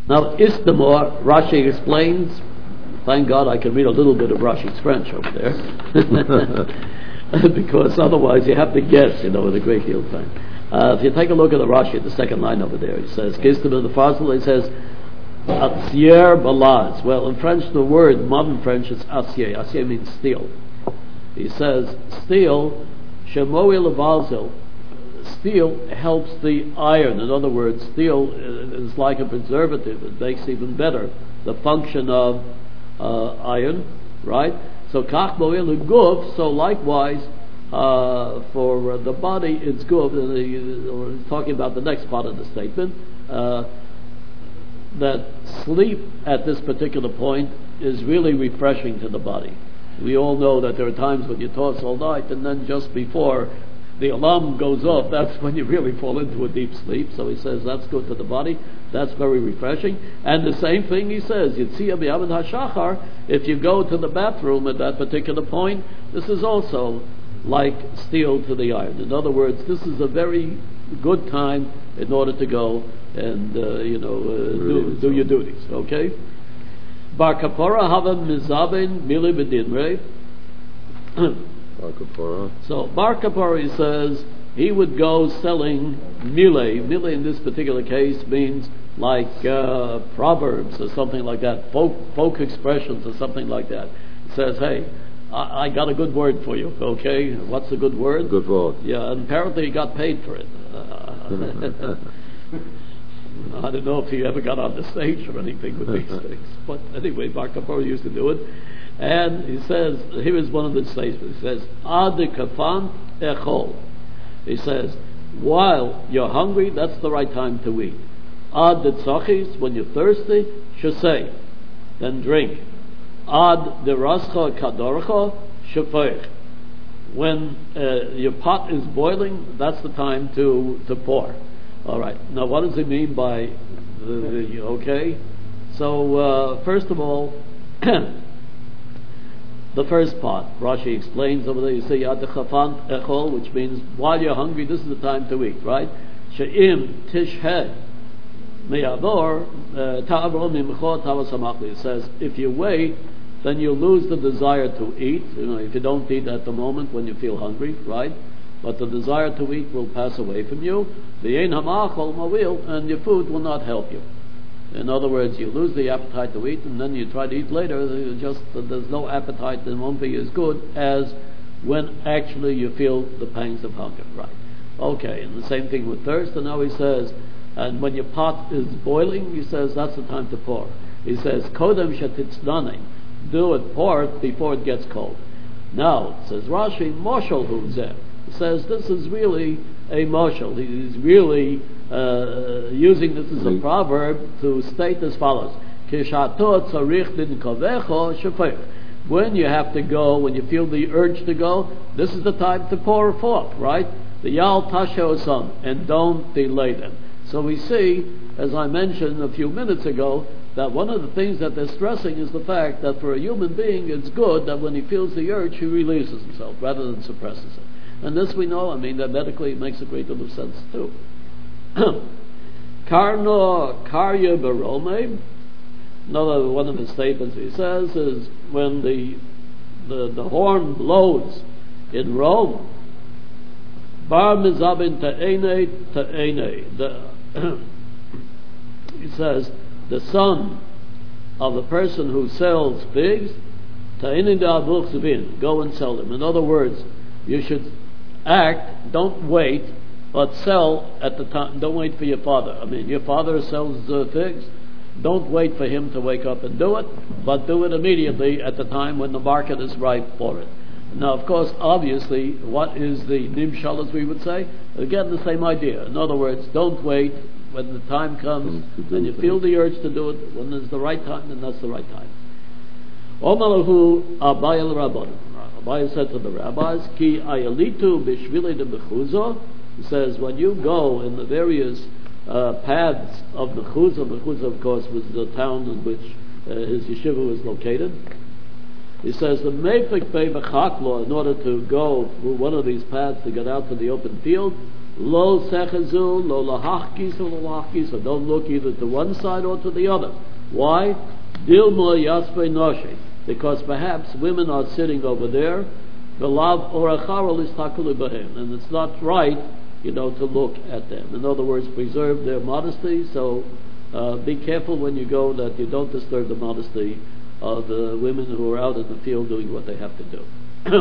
Now, Istamor, Rashi explains. Thank God I can read a little bit of Rashi's French over there. Because otherwise you have to guess, with a great deal of time. If you take a look at the Rashi, the second line over there, it says, Kistamor the Fazal, it says, Atsier balaz. Well, in French, the word, modern French, is acier. Acier means steel. He says, steel, shemoy levalzel, steel helps the iron. In other words, steel is like a preservative. It makes even better the function of iron, right? So kach mo'il guf. So likewise, for the body, it's guf. We're talking about the next part of the statement. That sleep at this particular point is really refreshing to the body. We all know that there are times when you toss all night, and then just before the alarm goes off, that's when you really fall into a deep sleep. So he says that's good to the body. That's very refreshing. And the same thing he says, Yitzia b'Yavad HaShachar, if you go to the bathroom at that particular point, this is also like steel to the iron. In other words, this is a very good time in order to go and do your duties. Okay. Bar Kapora hava mizabin mili b'dinrei. Bar Kapora. So Bar Kapora, he says, he would go selling mile. Mile in this particular case means like proverbs or something like that, folk expressions or something like that. He says, hey, I got a good word for you, okay? What's a good word? Good word. Yeah, and apparently he got paid for it. I don't know if he ever got on the stage or anything with these things. But anyway, Bar Kapora used to do it. And he says, here is one of the statements. He says, Ad kafan echol. He says, while you're hungry, that's the right time to eat. Ad tzachis, when you're thirsty, shasei, then drink. Ad derascha kadorcha, shafeich. When your pot is boiling, that's the time to pour. All right. Now, what does he mean by the okay? So, first of all, the first part, Rashi explains over there, you say, Yad chafan echol, which means, while you're hungry, this is the time to eat, right? She'im tishhed me'avor ta'avro mimcho tavasamachli. It says, if you wait, then you lose the desire to eat. If you don't eat at the moment when you feel hungry, right? But the desire to eat will pass away from you. The ein hamachol mawil, and your food will not help you. In other words, you lose the appetite to eat, and then you try to eat later. There's no appetite, and it won't be as good as when actually you feel the pangs of hunger. Right? Okay. And the same thing with thirst. And now he says, and when your pot is boiling, he says that's the time to pour. He says, "Kodem shetitznanim." Do it, pour it before it gets cold. Now, says Rashi, Moshel Huzeh. He says this is really a moshel. He's really using this as a proverb to state as follows. When you have to go, when you feel the urge to go, this is the time to pour forth, right? The Yal Tasha Osam, and don't delay them. So we see, as I mentioned a few minutes ago, that one of the things that they're stressing is the fact that for a human being it's good that when he feels the urge he releases himself rather than suppresses it. And this we know, that medically it makes a great deal of sense too. Karno Karya Barome, another one of his statements he says is when the horn blows in Rome, Bar Mizabin Ta'ene Ta'ene, he says the son of the person who sells figs, go and sell them. In other words, you should act, don't wait, but sell at the time. Don't wait for your father. Your father sells figs. Don't wait for him to wake up and do it, but do it immediately at the time when the market is ripe for it. Now, of course, obviously, what is the nimshal, as we would say? Again, the same idea. In other words, don't wait. When the time comes and you feel the urge to do it, when there's the right time, then that's the right time. Omalahu Abai el Rabban. Abai said to the rabbis, Ki ayalitu bishvili de bechuzo. He says, when you go in the various paths of Bechuza, Bechuza, of course, was the town in which his yeshiva was located. He says, the Mefik Bey Bechaklo, in order to go through one of these paths to get out to the open field, Lo sechazu, lo lahachkis, lo lahachkis. So don't look either to one side or to the other. Why? Dilmo yaspe noshe. Because perhaps women are sitting over there, v'lav oracharol is takulu b'hem, and it's not right, to look at them. In other words, preserve their modesty. So be careful when you go that you don't disturb the modesty of the women who are out in the field doing what they have to do.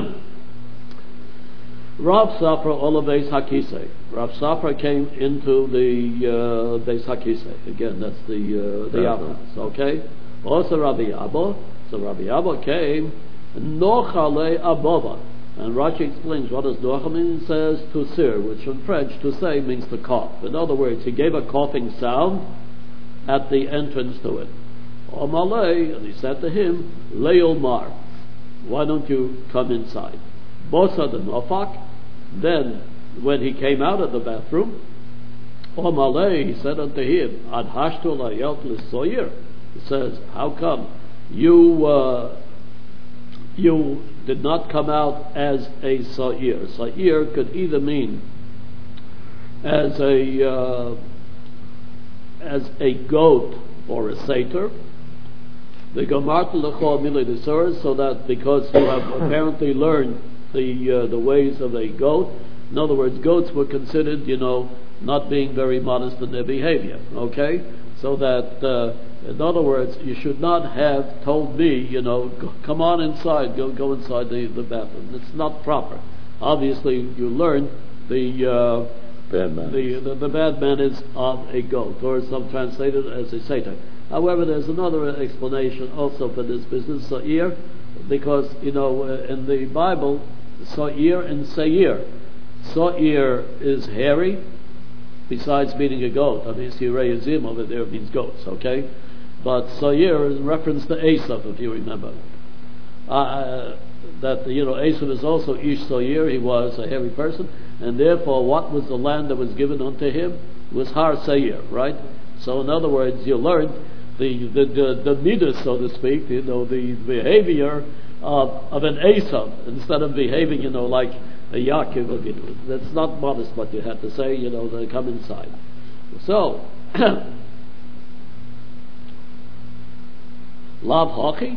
Rav Safra Ola Beis Hakisei. Rav Safra came into the Beis Hakisei. Again, that's the outhouse. Okay. Also Rabbi Abba. So Rabbi Abba came. Nochale Abova. And Rashi explains what does Nocha mean. He says to sir, which in French to say means to cough. In other words, he gave a coughing sound at the entrance to it. Omalei, and he said to him, Leil Mar, why don't you come inside? Bosa the Nofak. Then, when he came out of the bathroom, Omalei, he said unto him, Adhashtu layelt l'soyer. He says, how come you did not come out as a sa'ir? Sa'ir could either mean as a goat or a satyr. The Gamarta L'chol Milei D'Sur, so that because you have apparently learned the ways of a goat. In other words, goats were considered, not being very modest in their behavior. Okay, so that in other words, you should not have told me, come on inside, go inside the bathroom. It's not proper. Obviously, you learned the bad manners. The bad manners of a goat, or some translated as a satyr. However, there's another explanation also for this business, sa'ir, because, in the Bible, sa'ir and seir. Sa'ir is hairy, besides meaning a goat. I mean, sirei azim over there means goats, okay? But sa'ir is in reference to Esav, if you remember. That, Esav is also ish sa'ir, he was a hairy person, and therefore what was the land that was given unto him? Was Har Seir, right? So in other words, you learned the midas, so to speak, the behavior of an Esav, instead of behaving, like a Yaakov. That's not modest what you had to say, to come inside. So, Lav Hochi.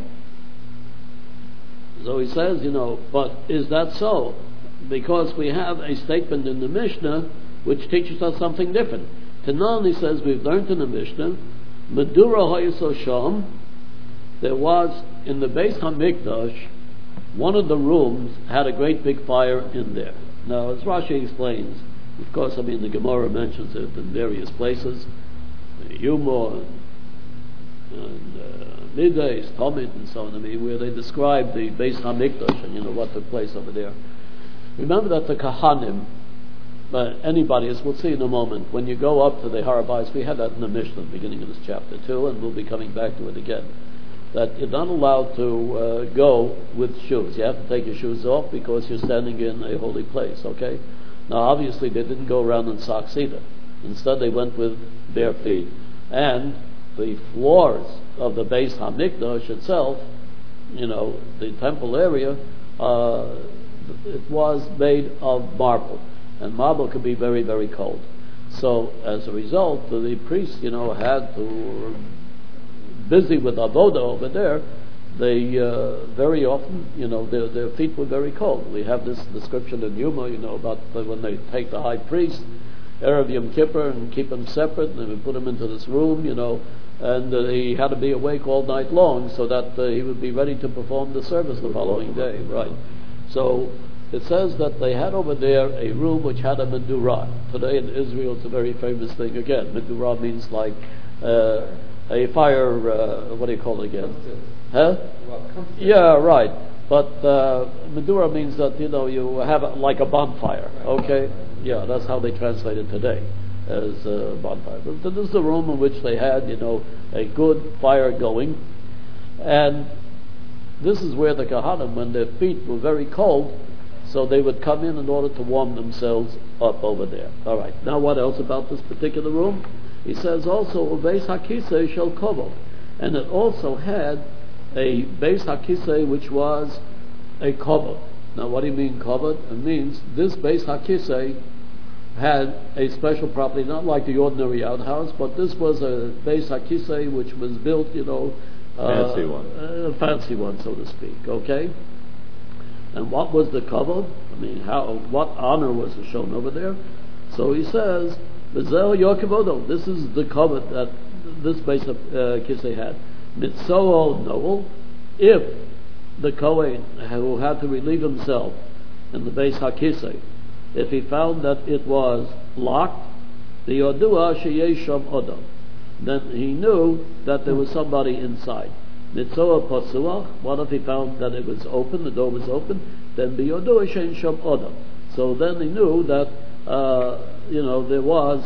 So he says, but is that so? Because we have a statement in the Mishnah which teaches us something different. Tanan, he says, we've learned in the Mishnah, Medura Hayaso Sham, there was in the Beis HaMikdash, one of the rooms had a great big fire in there. Now, as Rashi explains, of course, the Gemara mentions it in various places, Yuma and Midas, Talmud, and so on, where they describe the Beis HaMikdash and what took place over there. Remember that the Kahanim, anybody, as we'll see in a moment, when you go up to the Har HaBayis, we had that in the Mishnah at the beginning of this chapter too, and we'll be coming back to it again, that you're not allowed to go with shoes. You have to take your shoes off because you're standing in a holy place, okay? Now obviously they didn't go around in socks either. Instead they went with bare feet. And the floors of the Beis HaMikdash itself, the temple area, it was made of marble. And marble could be very, very cold. So as a result, the priests, had to busy with avoda over there. They very often, their feet were very cold. We have this description in Yuma, about when they take the high priest Erev Yom Kippur and keep him separate, and they would put him into this room, and he had to be awake all night long so that he would be ready to perform the service the following day. Right. So it says that they had over there a room which had a medulah. Today in Israel it's a very famous thing again. Medulah means like a fire, what do you call it again? Huh? Yeah, right. But medulah means that, you have like a bonfire, okay? Yeah, that's how they translate it today, as a bonfire. But this is the room in which they had, a good fire going. And this is where the Kahanim, when their feet were very cold, so they would come in order to warm themselves up over there. All right. Now what else about this particular room? He says also, Beis HaKisei shel Kovod. And it also had a Beis HaKisei which was a Kovod. Now what do you mean Kovod? It means this Beis HaKisei had a special property, not like the ordinary outhouse, but this was a Beis HaKisei which was built, fancy one. A fancy one, so to speak, okay? And what was the cover? I mean, what honor was shown over there? So he says, V'zeh Yokevodo, this is the cover that this Beis HaKisei had. Mitzoel Noel, if the Kohen who had to relieve himself in the Beis HaKisei, if he found that it was locked, the Yodua Sheyesham Odom, then he knew that there was somebody inside. Mitzoel Posuach, what if he found that it was open, the door was open, then the Yodua Sheyesham Odom. So then he knew that, there was,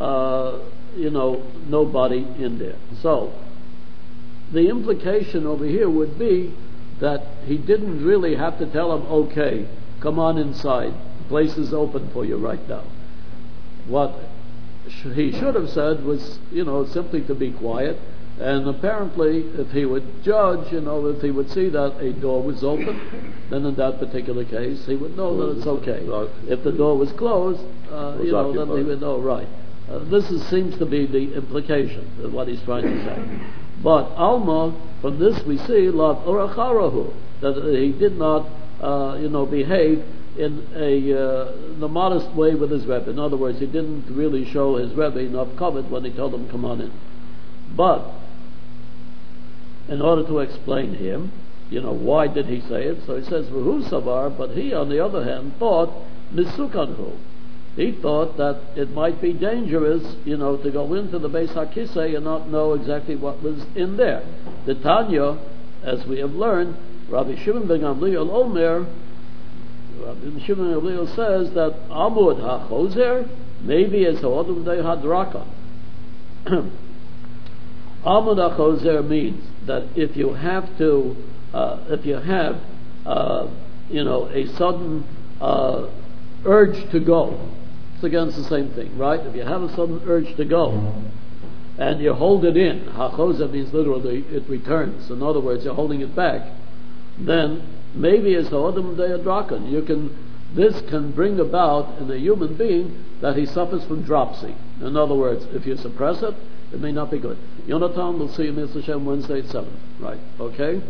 nobody in there. So, the implication over here would be that he didn't really have to tell him, okay, come on inside, the place is open for you right now. What he should have said was, simply to be quiet, and apparently if he would judge, if he would see that a door was open, then in that particular case he would know that it's okay. If the door was closed, then he would know, right. This seems to be the implication of what he's trying to say. But Alma, from this we see, Lav Oracharahu, that he did not, behave in a modest way with his Rebbe. In other words, he didn't really show his Rebbe enough covet when he told him, come on in. But, in order to explain him, why did he say it? So he says, V'hu Savar, but he, on the other hand, thought, Misukanhu. He thought that it might be dangerous, to go into the Beis HaKisei and not know exactly what was in there. The Tanya, as we have learned, Rabbi Shimon ben Gamliel Omer, Rabbi Shimon ben Gamliel says that Amud HaChozer maybe is Ha'odum De Hadraka. Amud HaChozer means that if you have a sudden urge to go, it's against the same thing, right? If you have a sudden urge to go and you hold it in, hachoza means literally it returns. In other words, you're holding it back. Then maybe as ha'odam de'adrakan, this can bring about in a human being that he suffers from dropsy. In other words, if you suppress it, it may not be good. Yonatan, we'll see you Mr. Hashem Wednesday at 7. Right? Okay?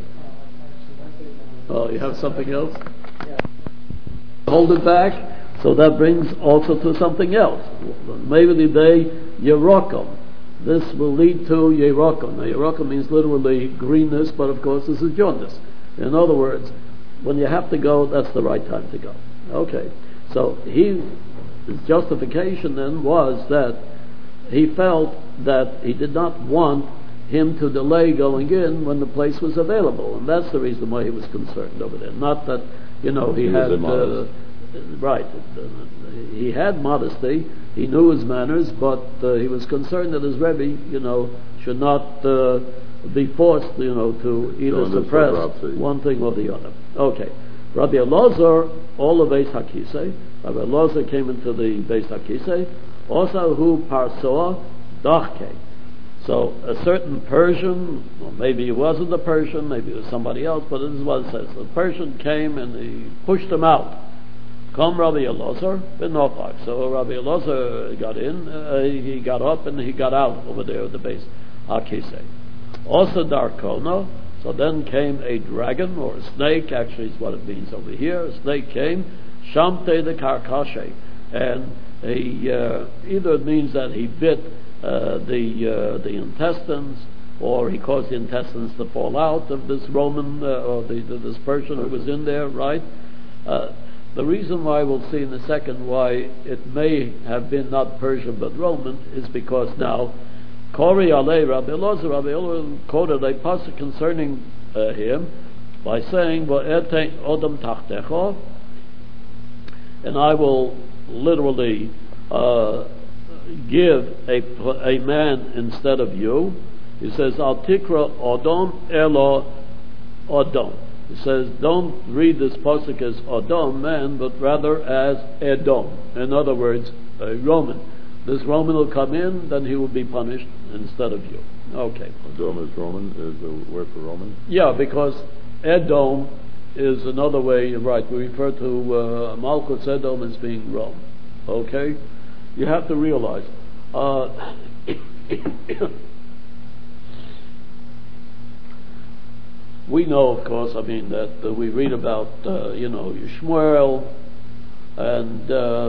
Oh, you have something else? Yeah. Hold it back. So that brings also to something else. Maybe the day Yerokum. This will lead to Yerokum. Now Yerokum means literally greenness, but of course this is jaundice. In other words, when you have to go, that's the right time to go. Okay. So his justification then was that he felt that he did not want him to delay going in when the place was available. And that's the reason why he was concerned over there. Not that, he had... Right. He had modesty. He knew his manners, but he was concerned that his Rebbe, should not be forced, to either suppress one thing or the other. Okay. Rabbi Elazar, all of Beis HaKisei. Rabbi Elazar came into the Beis HaKisei. Also, who parsoa dachke. So a certain Persian, or maybe he wasn't a Persian, maybe it was somebody else, but this is what it says. The Persian came and he pushed him out. Come Rabbi Elazar, ben Nofak. So Rabbi Elazar got in, he got up and he got out over there at the Beis HaKisei. Also Darkona, so then came a dragon, or a snake, actually is what it means over here. A snake came, Shamte de Karkashe, and he, either it means that he bit the intestines, or he caused the intestines to fall out of this Roman, or this Persian who was in there, right? The reason why we'll see in a second why it may have been not Persian but Roman is because now Kori Alei Rabbi Elazar quoted a passage concerning him by saying Va'etein Odom Tachtecha, and I will literally give a man instead of you. He says Al Tikra Odom Elo Odom. He says, don't read this pasuk as Adam, man, but rather as Edom. In other words, a Roman. This Roman will come in, then he will be punished instead of you. Okay. Edom is Roman, is the word for Roman? Yeah, because Edom is another way, right, we refer to Malchus Edom as being Rome. Okay? you have to realize, we know, of course, that we read about, Yishmael and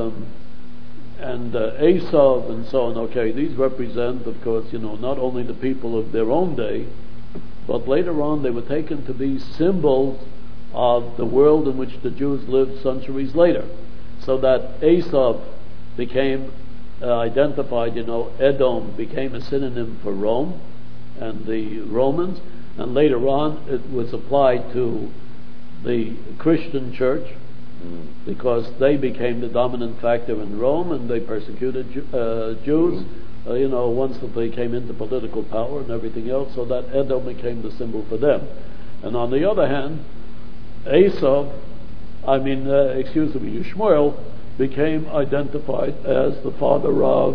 Esav and so on. Okay, these represent, of course, not only the people of their own day, but later on they were taken to be symbols of the world in which the Jews lived centuries later. So that Esav became identified, Edom became a synonym for Rome and the Romans, and later on it was applied to the Christian church because they became the dominant factor in Rome and they persecuted Jews, once that they came into political power and everything else, so that Edom became the symbol for them. And on the other hand, Yishmael became identified as the father of,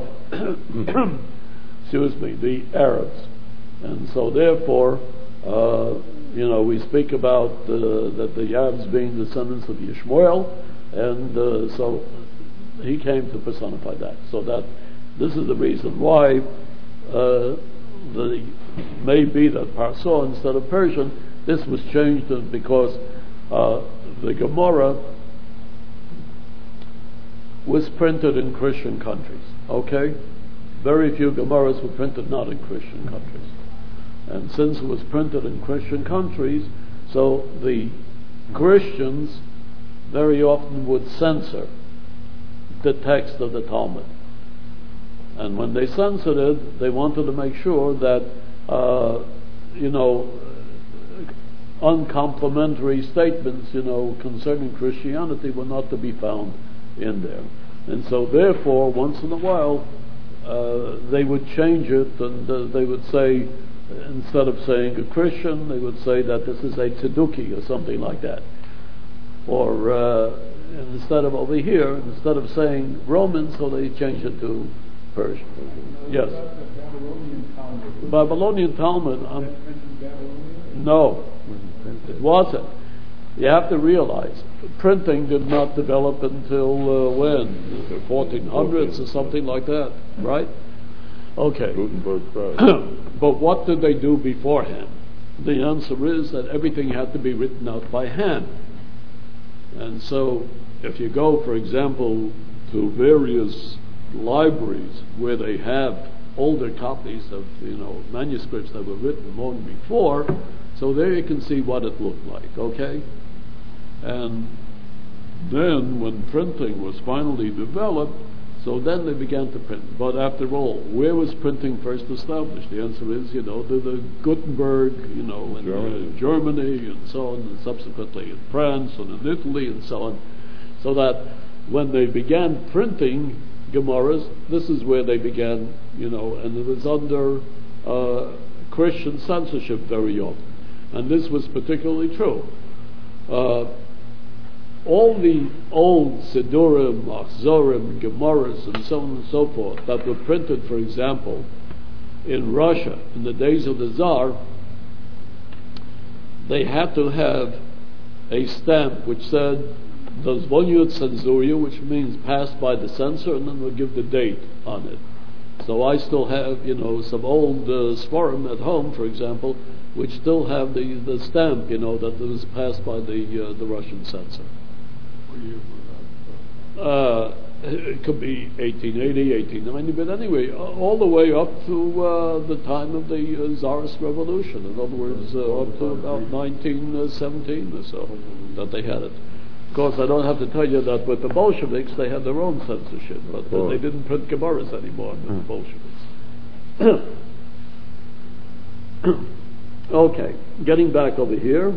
the Arabs. And so therefore, we speak about that the Arabs being descendants of Yishmael, and so he came to personify that. So that this is the reason why maybe that Parso instead of Persian, this was changed because the Gemara was printed in Christian countries. Okay? Very few Gemaras were printed not in Christian countries. And since it was printed in Christian countries, so the Christians very often would censor the text of the Talmud. And when they censored it, they wanted to make sure that, uncomplimentary statements, concerning Christianity were not to be found in there. And so therefore, once in a while, they would change it, and they would say, instead of saying a Christian, they would say that this is a Tzeduki or something like that. Or instead of saying Roman, so they changed it to Persian. Yes. Babylonian Talmud. No, it wasn't. You have to realize, printing did not develop until when? The 1400s or something like that, right? Okay. But what did they do beforehand? The answer is that everything had to be written out by hand. And so, if you go, for example, to various libraries where they have older copies of, manuscripts that were written long before, so there you can see what it looked like, okay? And then, when printing was finally developed, so then they began to print. But after all, where was printing first established? The answer is, the Gutenberg, in Germany and so on, and subsequently in France and in Italy and so on. So that when they began printing Gemaras, this is where they began, and it was under Christian censorship very often. And this was particularly true. All the old Sidurim, Achzorim, Gemaras, and so on and so forth that were printed, for example, in Russia in the days of the Tsar, they had to have a stamp which said Dozvonyut Censuria, which means passed by the censor, and then they'll give the date on it. So I still have, some old Sforim at home, for example, which still have the stamp, that was passed by the Russian censor. It could be 1880, 1890, but anyway, all the way up to the time of the Tsarist Revolution. In other words, up to about 1917 or so, that they had it. Of course, I don't have to tell you that with the Bolsheviks, they had their own censorship, but they didn't print Gemaras anymore with the Bolsheviks. Okay, getting back over here.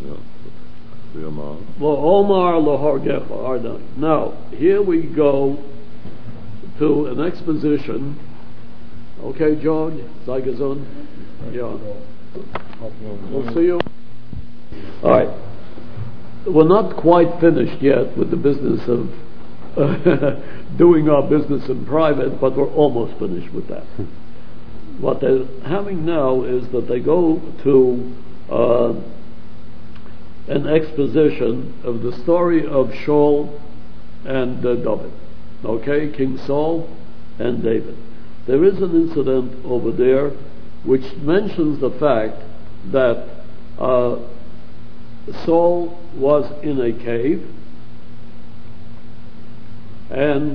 Omar Lahorgecha Ardai. Now, here we go to an exposition. Okay, John? Zygazon? Yeah. We'll see you. All right. We're not quite finished yet with the business of doing our business in private, but we're almost finished with that. What they're having now is that they go to an exposition of the story of Shaul and David. Okay, King Saul and David. There is an incident over there which mentions the fact that Saul was in a cave, and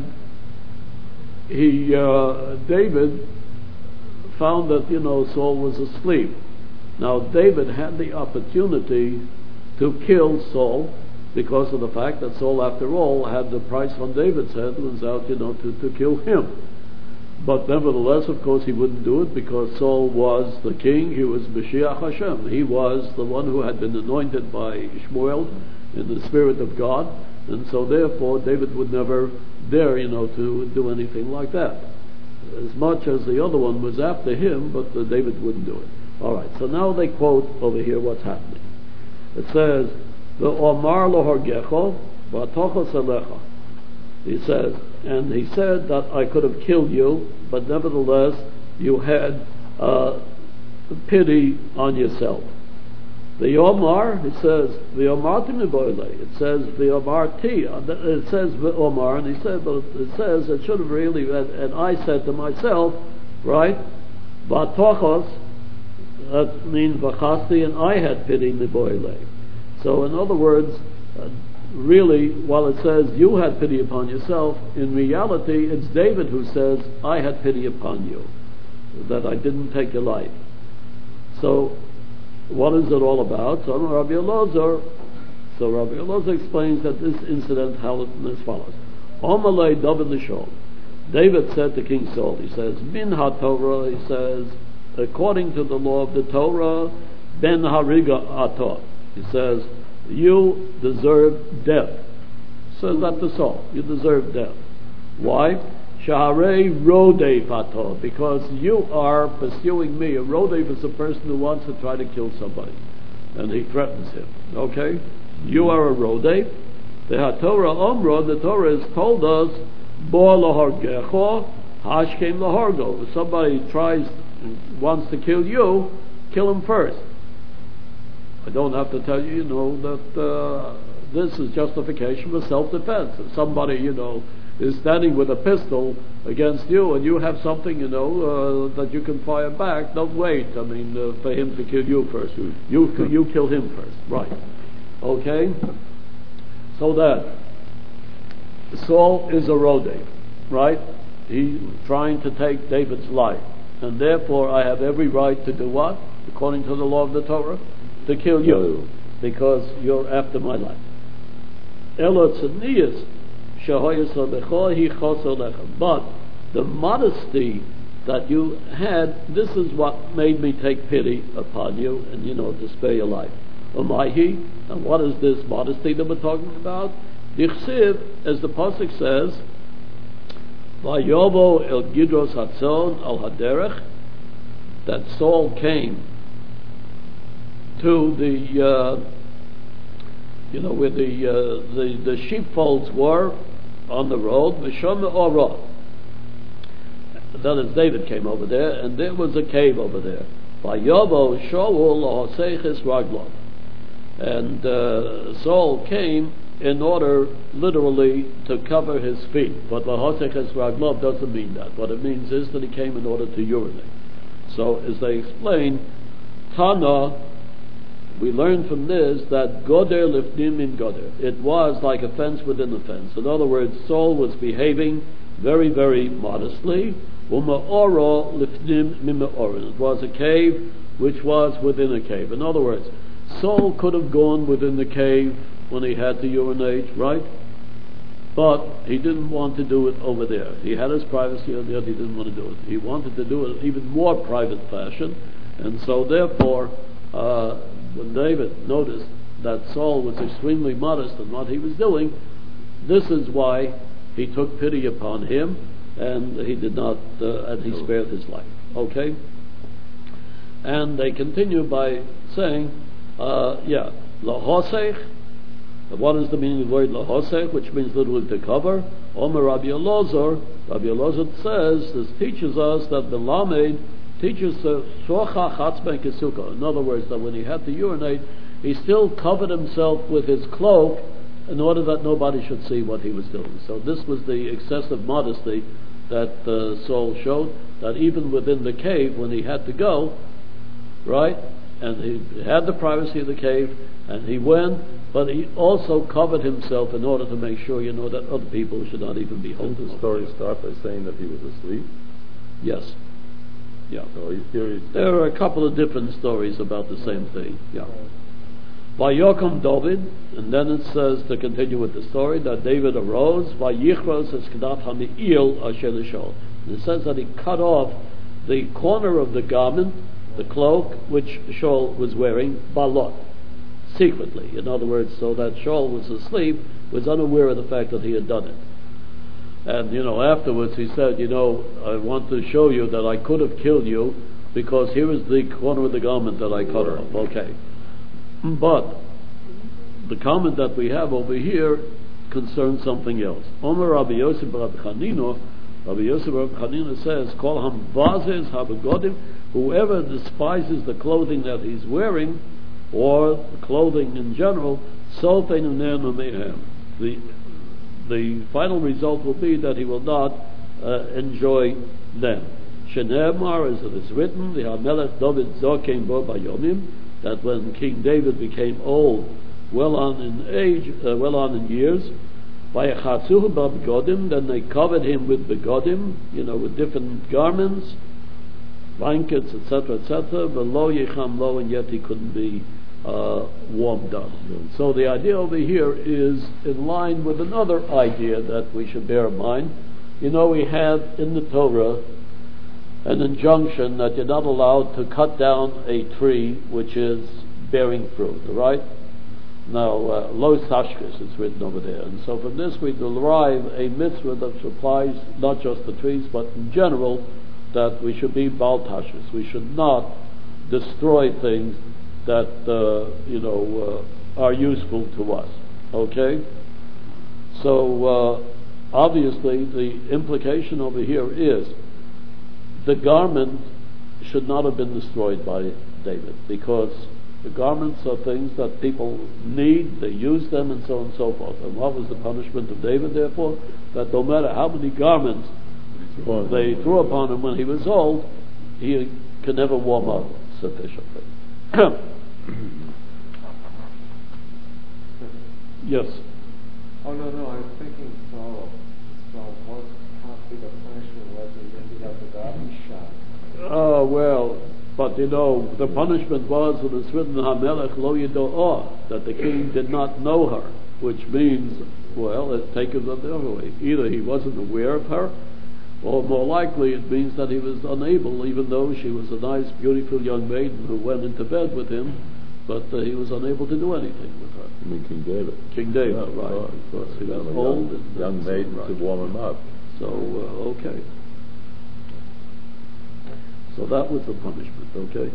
David found that Saul was asleep. Now David had the opportunity to kill Saul because of the fact that Saul, after all, had the price on David's head, was out to kill him. But nevertheless, of course, he wouldn't do it because Saul was the king. He was Mashiach Hashem. He was the one who had been anointed by Shmuel in the Spirit of God, and so therefore David would never dare, to do anything like that. As much as the other one was after him, but David wouldn't do it. All right. So now they quote over here what's happening. It says, "The Omar lohorgecho v'atochos alecha." He says, and he said that I could have killed you, but nevertheless you had pity on yourself. The Omar, it says, the Omarti miboile. It says the Omarti. It says the Omar, and he said, but it says it should have really. And I said to myself, right? Vatochos. That means vachasti, and I had pity miboile. So in other words, really, while it says you had pity upon yourself, in reality it's David who says I had pity upon you, that I didn't take your life. So what is it all about? So Rabbi Elazar explains that this incident held as follows. Omalei David Lishol. David said to King Saul, he says, Min HaTorah, he says, according to the law of the Torah, Ben Hariga Atah. He says, you deserve death. Says that to Saul, you deserve death. Why? Shaharei Rodef Atah, because you are pursuing me. A Rodef is a person who wants to try to kill somebody, and he threatens him. Okay? You are a Rodef. The HaTorah Omra, the Torah has told us, Bo lahargecho, hashkem lahargo. If somebody wants to kill you, kill him first. I don't have to tell you, that this is justification for self-defense. If somebody, is standing with a pistol against you and you have something, that you can fire back, don't wait, for him to kill you first. You kill him first. Right. Okay? So that Saul is a Rodef, right? He's trying to take David's life. And therefore I have every right to do what? According to the law of the Torah? To kill you, because you're after my life. But the modesty that you had, this is what made me take pity upon you and, to spare your life. And what is this modesty that we're talking about? Dichsiv, as the pasuk says, Vayovo el Gidros Hatzon al Haderech, that Saul came to where the sheepfolds were on the road, Vishom Ora. That is, David came over there, and there was a cave over there. Vayovo Shaul Hoseiches Raglov. And Saul came in order, literally, to cover his feet. But Hoseiches Raglov doesn't mean that. What it means is that he came in order to urinate. So, as they explain, Tana, we learn from this that Goder lifnim in Goder. It was like a fence within a fence. In other words, Saul was behaving very, very modestly. Uma'ora lifnim mima'orin. It was a cave which was within a cave. In other words, Saul could have gone within the cave when he had to urinate, right? But he didn't want to do it over there. He had his privacy on there, he didn't want to do it. He wanted to do it in even more private fashion. And so therefore, when David noticed that Saul was extremely modest in what he was doing, this is why he took pity upon him, and he did not, and he spared his life. Okay? And they continue by saying, lahosech. What is the meaning of the word lahosech, which means literally to cover? Omer Rabbi Elazar says, this teaches us that the Lamed teaches socha chatzben kesuka. In other words, that when he had to urinate, he still covered himself with his cloak in order that nobody should see what he was doing. So this was the excessive modesty that Saul showed, that even within the cave, when he had to go, right, and he had the privacy of the cave, and he went, but he also covered himself in order to make sure, that other people should not even behold Didn't him. the story start by saying that he was asleep? Yes. Yeah. So There are a couple of different stories about the same thing. Yeah. Vayokom David, and then it says, to continue with the story, that David arose, Vayichros es Kedaf HaMe'il Asher L'Shaul. And it says that he cut off the corner of the garment, the cloak, which Shaul was wearing, balot, secretly. In other words, so that Shaul was asleep, was unaware of the fact that he had done it. And, afterwards he said, I want to show you that I could have killed you, because here is the corner of the garment that I cut off. Okay. But the comment that we have over here concerns something else. Omer Rabbi Yosef Bar Chanina, Rabbi Yosef Bar Chanina says, Kol hamvazes habegodim, whoever despises the clothing that he's wearing, or the clothing in general, soltein unernu mehem. The final result will be that he will not enjoy them. Shenemar, as it is written, the Hamelech David Zokein Bo Bayomim, that when King David became old, well on in age, well on in years, Vayachatzuhu b'begodim, then they covered him with begodim, with different garments, blankets, etc., etc. V'lo yicham lo, and yet he couldn't be warmed up. So the idea over here is in line with another idea that we should bear in mind. We have in the Torah an injunction that you're not allowed to cut down a tree which is bearing fruit, right? Now, lo tashkis, it's written over there. And so from this we derive a mitzvah that applies not just to trees, but in general, that we should be bal tashkis. We should not destroy things that, are useful to us. Okay? So, obviously, the implication over here is the garment should not have been destroyed by David, because the garments are things that people need, they use them, and so on and so forth. And what was the punishment of David, therefore? That no matter how many garments they threw upon him when he was old, he could never warm up sufficiently. Yes? Oh, no, I was thinking, so what possibly the punishment was he ended up with a shot. Oh, well, but the punishment was, when it's written, HaMelech lo yido'ah, that the king did not know her, which means, well, it's taken the other way. Either he wasn't aware of her, or more likely it means that he was unable, even though she was a nice, beautiful young maiden who went into bed with him, but he was unable to do anything with her. You mean King David? King David, right. Because he was old. Young maiden to warm him up. So, okay. So that was the punishment, okay?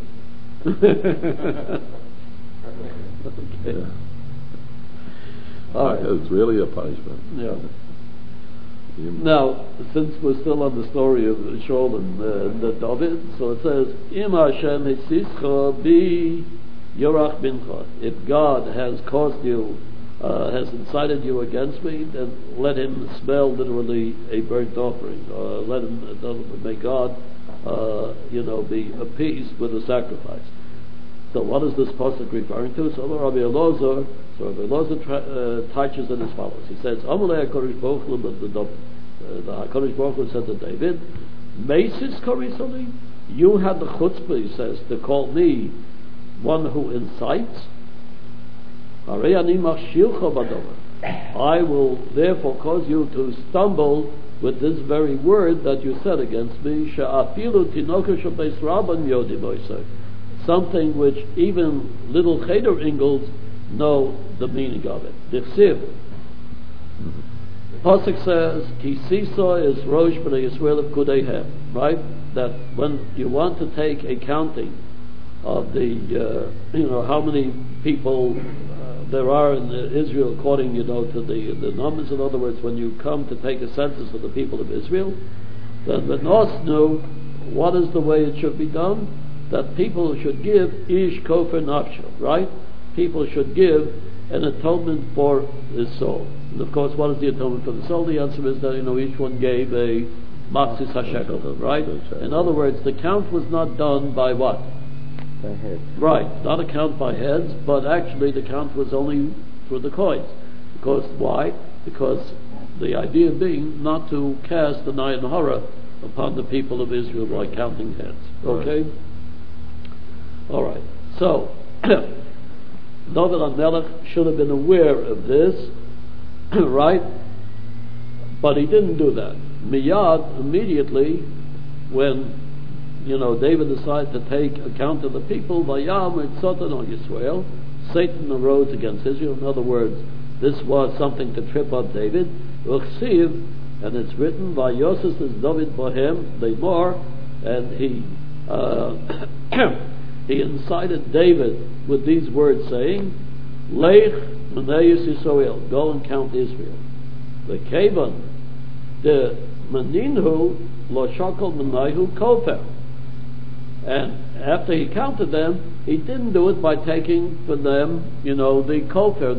Okay. Yeah. All right. It's really a punishment. Yeah. Now, since we're still on the story of Shaul and David, so it says, Im Hashem hisischa bi yorach bincha. If God has caused you, has incited you against me, then let him smell literally a burnt offering. Let him, may God, be appeased with a sacrifice. So what is this pasuk referring to? So Rabbi Elazar touches it as follows. He says, Amalei HaKadosh Baruch Hu, the HaKadosh Baruch Hu said to David, Mesis Karisali, you had the chutzpah, he says, to call me one who incites. I will therefore cause you to stumble with this very word that you said against me, something which even little cheder ingles know the meaning of it. The Chsiv. Pasuk says, Ki Sisa is Rosh B'nai Yisrael of Kudehem, right? That when you want to take a counting of the, how many people there are in Israel according, to the numbers. In other words, when you come to take a census of the people of Israel, then the Nos knew what is the way it should be done. That people should give ish kofer nafsho, right? People should give an atonement for his soul. And of course, what is the atonement for the soul? The answer is that each one gave a Maxis HaShekel, right? In other words, the count was not done by what? By head. Right, not a count by heads, but actually the count was only for the coins. Because why? Because the idea being not to cast an ayin hara upon the people of Israel by counting heads. Okay? Right. All right. So, David HaMelech should have been aware of this, right? But he didn't do that. Miyad, immediately, when David decided to take account of the people, Vayam et Satan on Yisrael, Satan arose against Israel. In other words, this was something to trip up David. Uksiv, and it's written, Vayoses is David Bohem, Leimor, and he incited David with these words, saying, Lech Menayus Yisrael, go and count Israel. The Kavan, the Meninhu, Lo Shakal Menayhu Kofer. And after he counted them, he didn't do it by taking for them, the kofer,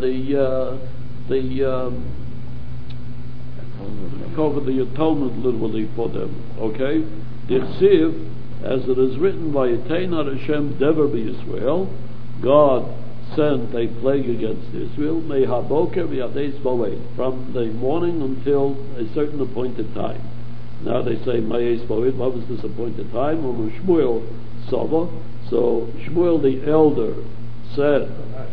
the atonement literally for them. Okay? Dichsiv, as it is written by Yitena Hashem Dever B'Yisrael, God sent a plague against Israel, Mehaboker v'Yades Boed, from the morning until a certain appointed time. Now they say Mayes Boed, what was this appointed time? Or Shmuel Sava. So Shmuel the elder said,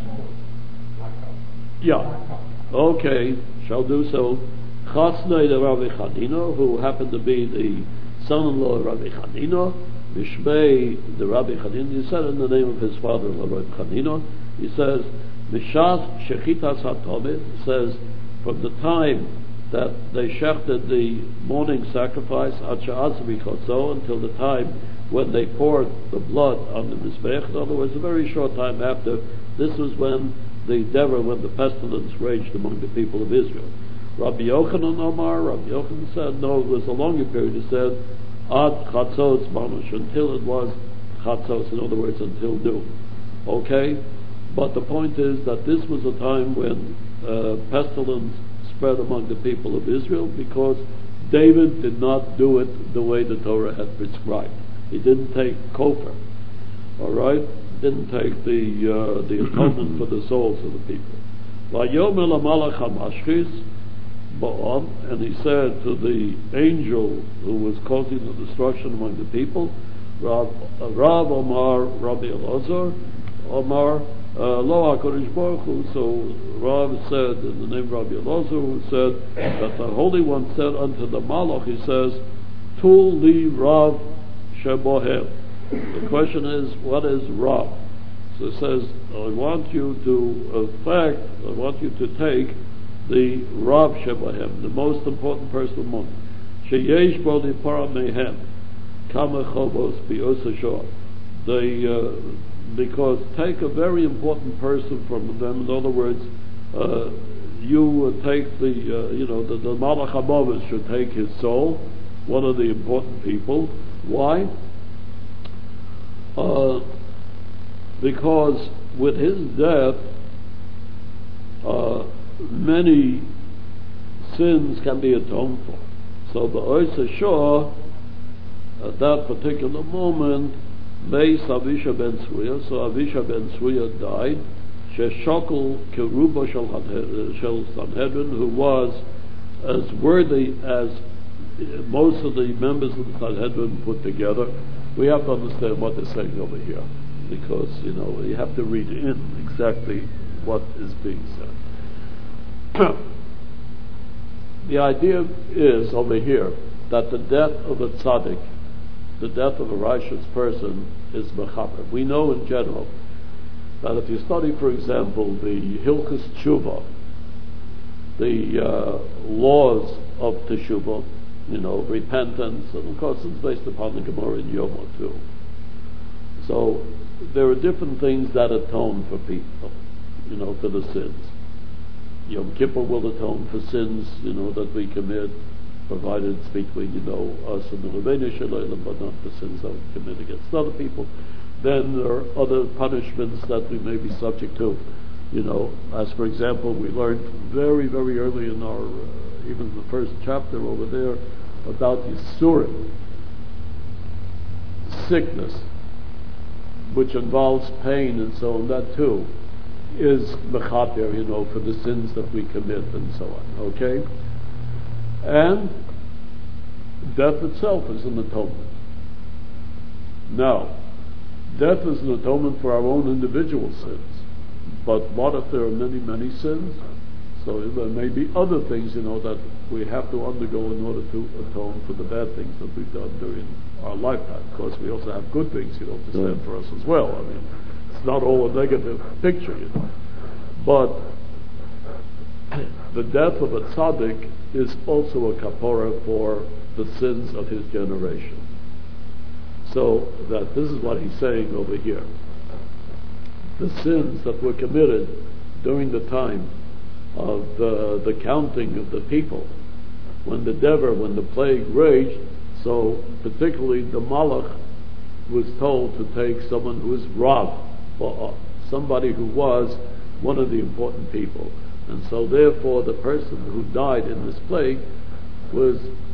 okay, shall do so. Chasnei the Rabbi Chanina, who happened to be the son-in-law of Rabbi Chanina, Mishmei the Rabbi Chanina, he said in the name of his father, Rabbi Chanina, he says, Mishas Shechitas HaTomid, says, from the time that they shechted the morning sacrifice until the time when they poured the blood on the Mizbech. In other words, a very short time after. This was when the pestilence raged among the people of Israel. Rabbi Yochanan Omar, Rabbi Yochanan said, no, it was a longer period. He said, Ad Chatzos Mamash, until it was Chatzos, in other words, until noon. Okay? But the point is that this was a time when pestilence spread among the people of Israel, because David did not do it the way the Torah had prescribed. He didn't take kofer, all right? Didn't take the atonement for the souls of the people. Vayomer lamalach hamashchis ba'am, and he said to the angel who was causing the destruction among the people, Rav Omar Rabbi Elazar Omar Lo HaKadosh Baruch Hu. So Rav said, in the name of Rabbi Elazar, who said that the Holy One said unto the Malach, he says, Tul li Rav Shebohem. The question is, what is Rav? So it says, I want you to take the Rav Shebohem, the most important person among them. Sheyesh bo nipara mehem kama chobos bi'osashor. Because take a very important person from them. In other words, you take the Malach HaMavis should take his soul, one of the important people. Why? Because with his death, many sins can be atoned for. So the Oisa Shor, at that particular moment, Meis Avisha ben Tzruya, so Avisha ben Tzruya died, Sheshokol Keruba Shel Sanhedrin, who was as worthy as most of the members of the Sanhedrin put together. We have to understand what they're saying over here, because you have to read in exactly what is being said. The idea is over here that the death of a tzaddik, the death of a righteous person, is mechaper. We know in general that if you study, for example, the Hilchos Tshuva, the laws of Teshuvah, repentance, and of course it's based upon the Gemara in Yoma too. So there are different things that atone for people, for the sins. Yom Kippur will atone for sins, that we commit, provided it's between, us and the Rebbeinu Shalom, but not the sins that we commit against other people. Then there are other punishments that we may be subject to, as for example, we learned very, very early in our, even the first chapter over there, about Yisurim, sickness, which involves pain and so on, that too is mechaper, for the sins that we commit and so on, okay? And death itself is an atonement. Now, death is an atonement for our own individual sins. But what if there are many, many sins? So there may be other things, that we have to undergo in order to atone for the bad things that we've done during our lifetime. Of course, we also have good things, to stand for us as well. I mean, it's not all a negative picture, But the death of a tzaddik is also a kapara for the sins of his generation. So that this is what he's saying over here. The sins that were committed during the time of the counting of the people, when the plague raged, so particularly the Malach was told to take someone who was Rav, or somebody who was one of the important people. And so therefore the person who died in this plague was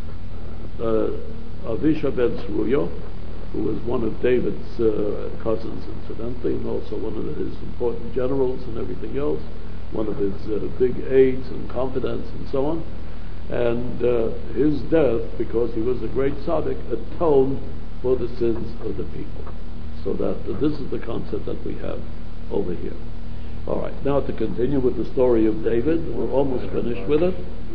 Avisha ben Sruya, who was one of David's cousins incidentally, and also one of his important generals and everything else, one of his big aides and confidants and so on. And his death, because he was a great tzaddik, atoned for the sins of the people. So that this is the concept that we have over here. All right, now to continue with the story of David, we're almost finished with it.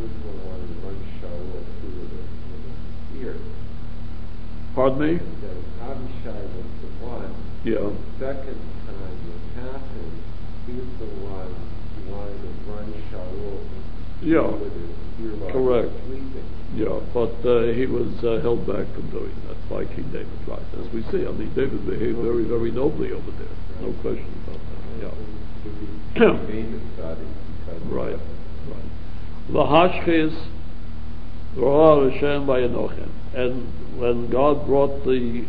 Pardon me? Abishai was the one. Yeah. The second time it happened, he was the one who wanted to run Shaul. Yeah. Correct. Yeah, but he was held back from doing that by King David, right? As we see, David behaved very, very nobly over there. No question about that. Yeah. Right. Lahashchis Ro'a Hashem Vayinochem. And when God brought the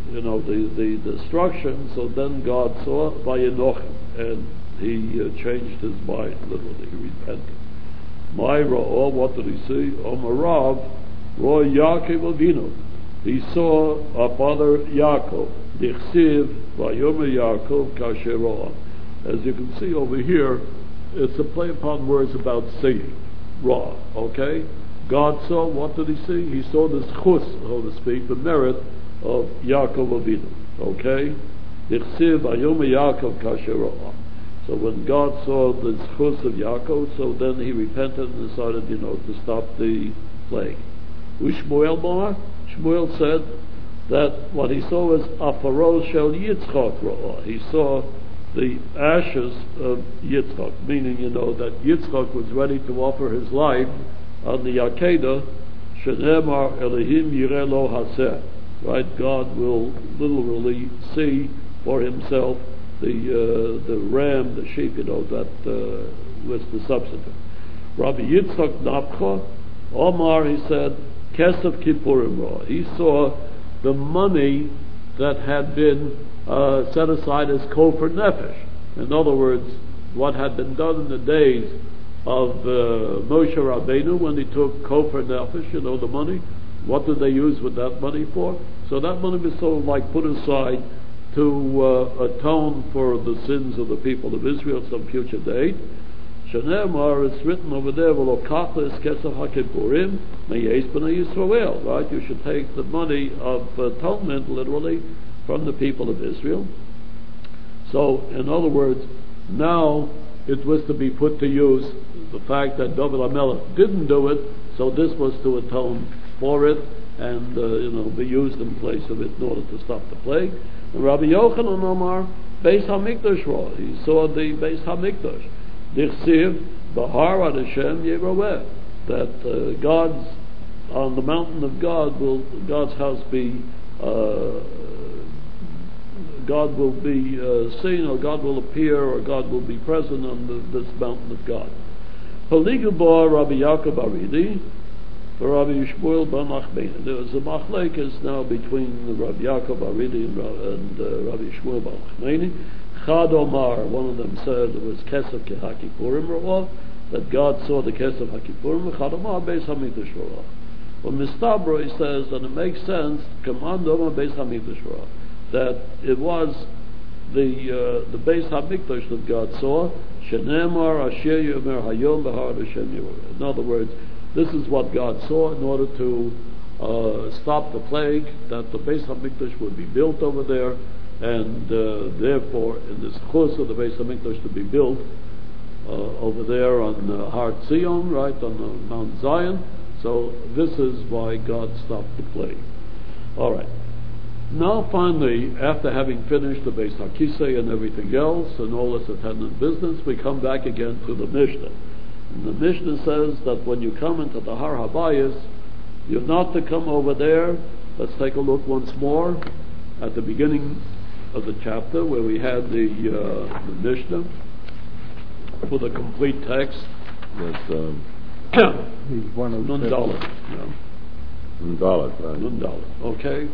destruction, so then God saw Vayinochem, and he changed his mind, literally, he repented. My Ro'a, what did he see? Omarav Ro'a Yaakov Avinu. He saw our father Yaakov. Dichsiv Vayomer Yaakov Kasher Ro'a. As you can see over here, it's a play upon words about seeing. Ra, okay? God saw, what did he see? He saw the schus, so to speak, the merit of Yaakov Avinu, okay? Dichsiv Vayomer Yaakov Kasher Ro'a. So when God saw the schus of Yaakov, so then he repented and decided, to stop the plague. Ushmuel Moar, Shmuel said that what he saw was Afaros Shel Yitzchak Ro'a. He saw the ashes of Yitzchak, meaning, that Yitzchak was ready to offer his life on the Akedah, Shenemar Elohim Yireh Lo Haseh. Right? God will literally see for himself the ram, the sheep, that was the substitute. Rabbi Yitzchak Napcha, Omar, he said, Kesef Kippurim Ra. He saw the money that had been set aside as kofar nefesh. In other words, what had been done in the days of Moshe Rabbeinu when he took kofar nefesh, the money. What did they use with that money for? So that money was sort of like put aside to atone for the sins of the people of Israel at some future date. Shenemar, it's written over there, V'lokachles kesef haKippurim meyes b'nei Yisrael. Right? You should take the money of atonement, literally, from the people of Israel. So, in other words, now it was to be put to use. The fact that David HaMelech didn't do it, so this was to atone for it and be used in place of it in order to stop the plague. And Rabbi Yochanan Omar, Beis HaMikdash Ra, he saw the Beis HaMikdash. Dichsiv Bahar Ad Hashem Yeroveh, that God's on the mountain of God God's house be God will be seen, or God will appear, or God will be present on this mountain of God. Paligabar Rabbi Yaakov Aridi, for Rabbi Yishmael ben Achmeni. There was a machlekes now between the Rabbi Yaakov Aridi and Rabbi Yishmael ben Achmeni. Chad Omar, one of them said it was Kesef HaKippurim Ro'ah, that God saw the Kesef HaKippurim. Chad Omar Beis HaMikdash Ro'ah. Well, Mistabro, he says, and it makes sense, command Oma Beis HaMikdash, that it was the Beis HaMikdash that God saw, Shenemar Asher Yomer Hayom Behar Hashem Yoreh. In other words, this is what God saw in order to stop the plague, that the Beis HaMikdash would be built over there, and therefore, in this course of the Beis HaMikdash to be built over there on Har Zion, right, on Mount Zion. So this is why God stopped the plague. All right. Now finally, after having finished the Beis HaKisei and everything else, and all this attendant business, we come back again to the Mishnah. And the Mishnah says that when you come into the Har Habayis, you're not to come over there. Let's take a look once more at the beginning of the chapter where we had the Mishnah for the complete text. That's Nun Dalet. Yeah. Nun Dalet, right? Nun Dalet. Okay.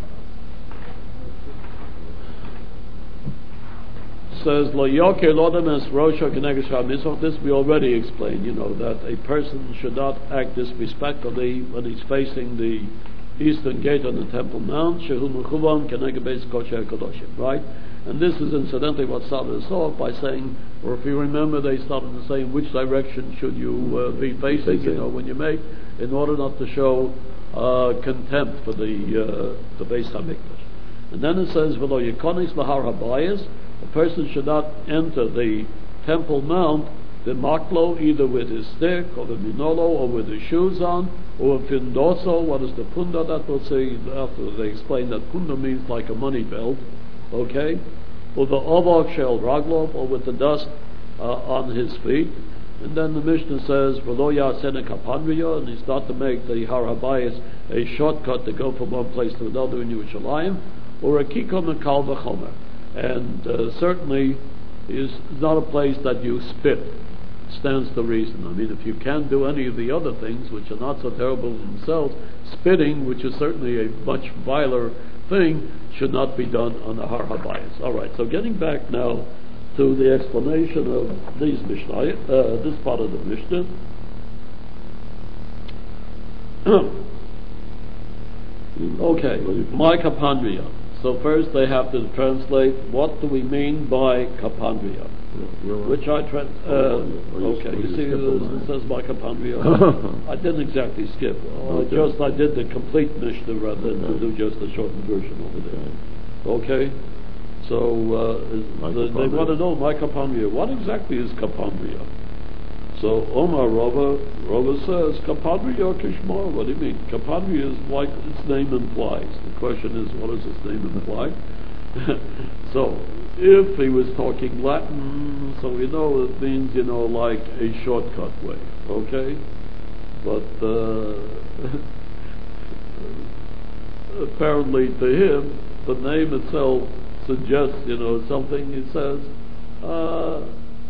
Says Lo Yoker Lodames Rosha Keneged Shamisoch. This we already explained. That a person should not act disrespectfully when he's facing the eastern gate on the Temple Mount. Shehu Mechuvan Keneged Beis Kosher Kodoshim. Right. And this is incidentally what started us off by saying, or if you remember, they started to say which direction should you be facing, when you make, in order not to show contempt for the Beis HaMikdash. And then it says, V'lo Yekonis Lahar Habayis, a person should not enter the Temple Mount, the maklo, either with his stick, or the minolo, or with his shoes on, or a findoso. What is the punda? That we'll see after they explain that punda means like a money belt. Okay, or the ovok shel raglov, or with the dust on his feet. And then the Mishnah says, "V'lo yasena kapandriya," and he's not to make the Har Habayis a shortcut to go from one place to another in Yerushalayim, or a kikom and kal v'chomer. And certainly is not a place that you spit. Stands to reason. I mean, if you can't do any of the other things which are not so terrible themselves, spitting, which is certainly a much viler thing, should not be done on the Har Habayis. All right. So getting back now to the explanation of these Mishnah, this part of the Mishnah. Okay, my kapandria. So first they have to translate what do we mean by kapandria, which I okay. You see, it says my kapandria. I didn't exactly skip. I did the complete Mishnah rather than to do just a shortened version over there. Okay. So they want to know my kapandria. What exactly is kapandria? So Omar Rava says, Kapandriya Kishmar. What do you mean? Kapandriya is like its name implies. The question is, what does its name imply? So, if he was talking Latin, so we know it means, like a shortcut way. Okay? But apparently to him, the name itself suggests, something. He says,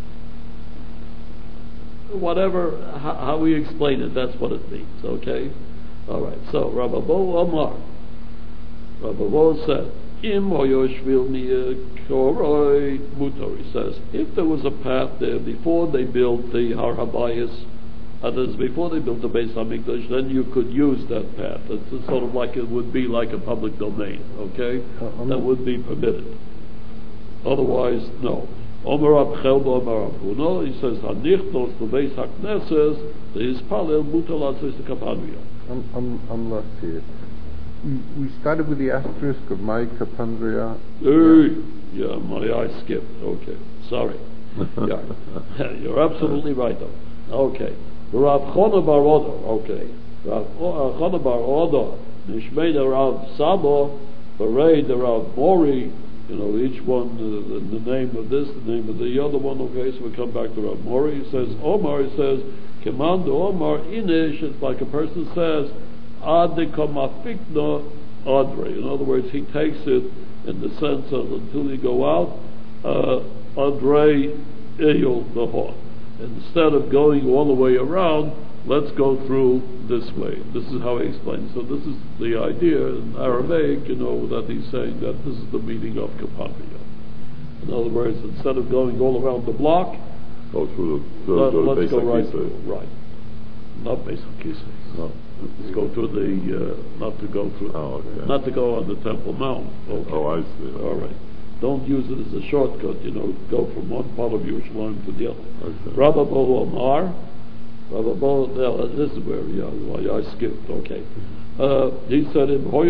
whatever, how we explain it, that's what it means, okay? All right, so Rabbi Bo Amar, Rabbi Bo said, Im Hoyoshvil Koroi Mutor, he says, if there was a path there before they built the Har Habayis, that is, before they built the Beis HaMikdash, then you could use that path. It's sort of like it would be like a public domain, okay? That would be permitted. Otherwise, no. Omer Abchel Omer Abhuno, he says, Hanichnos to Beis HaKnesses, the Hispalel Mutal Atzis the Kapandria. I'm lost here. We started with the asterisk of my Kapandria. Yeah, I skipped. Okay, sorry. Yeah. You're absolutely right, though. Okay. Rav Chona Bar Odo. Okay. Rav Chona Bar Odo, Nishmei the Rav Sabo, Berei the Rav Mori. Each one, the name of this, the name of the other one. Okay, so we come back to Rav Mori. He says, Omar, he says, Command Omar, Inish, it's like a person says, Ade Kamafikna Adre. In other words, he takes it in the sense of until you go out, Adre Eyol Nahor. Instead of going all the way around, let's go through this way. This is how he explains. So this is the idea in Aramaic, that he's saying that this is the meaning of Kapandria. In other words, instead of going all around the block, go through let's go right through. Right. Not Beis HaKisei. No. Let's go through the, not to go through, Oh, okay. not to go on the Temple Mount. Okay. Oh, I see. All right. Don't use it as a shortcut, go from one part of Yerushalayim to the other. Okay. Rabbi Bo Omar, this is where, I skipped, okay. He said,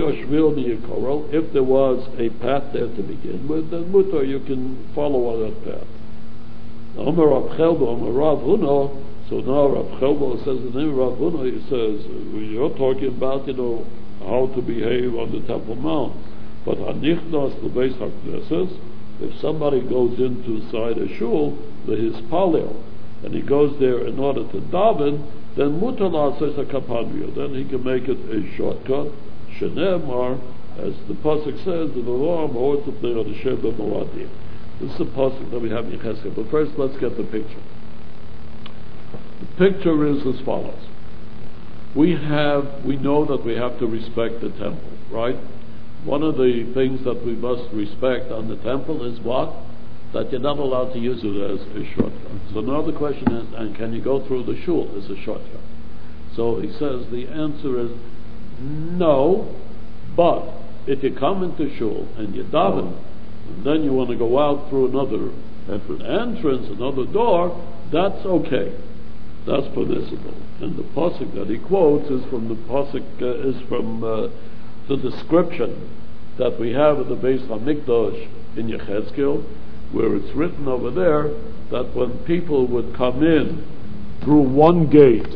if there was a path there to begin with, then mutar, you can follow on that path. Omar Rav Chelba, Omar Rav Huna, so now Rav Chelba says the name of Rav Huna, he says, you're talking about, how to behave on the Temple Mount. But Anichnas Lebeis HaKnesses, if somebody goes inside a shul, the Hispalel, and he goes there in order to daven, then Mutar says a kapandria, then he can make it a shortcut. Shenemar, as the pasuk says, the Vavam Ho'etzupnei Adeshem B'Moadim. This is the pasuk that we have in Yechezkel. But first, let's get the picture. The picture is as follows: we know that we have to respect the temple, right? One of the things that we must respect on the temple is what? That you're not allowed to use it as a shortcut. So now the question is, and can you go through the shul as a shortcut? So he says the answer is no, but if you come into shul and you daven, and then you want to go out through another entrance, another door, that's okay. That's permissible. And the pasuk that he quotes is from the pasuk the description that we have at the Beis Hamikdash in Yechezkel, where it's written over there that when people would come in through one gate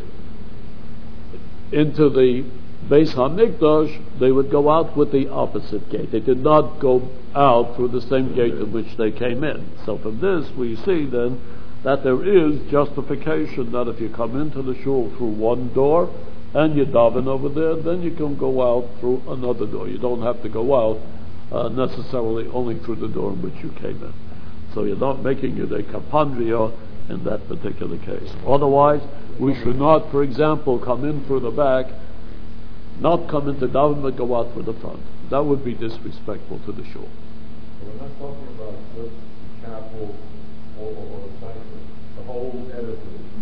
into the Beis Hamikdash, they would go out with the opposite gate. They did not go out through the same gate in which they came in. So from this we see then that there is justification that if you come into the shul through one door and you daven over there, then you can go out through another door. You don't have to go out necessarily only through the door in which you came in. So you're not making it a kapandria in that particular case. Otherwise, we should not, for example, come in through the back, not come into daven, but go out through the front. That would be disrespectful to the shul. We're not talking about just the chapel or the sanctuary, the whole edifice.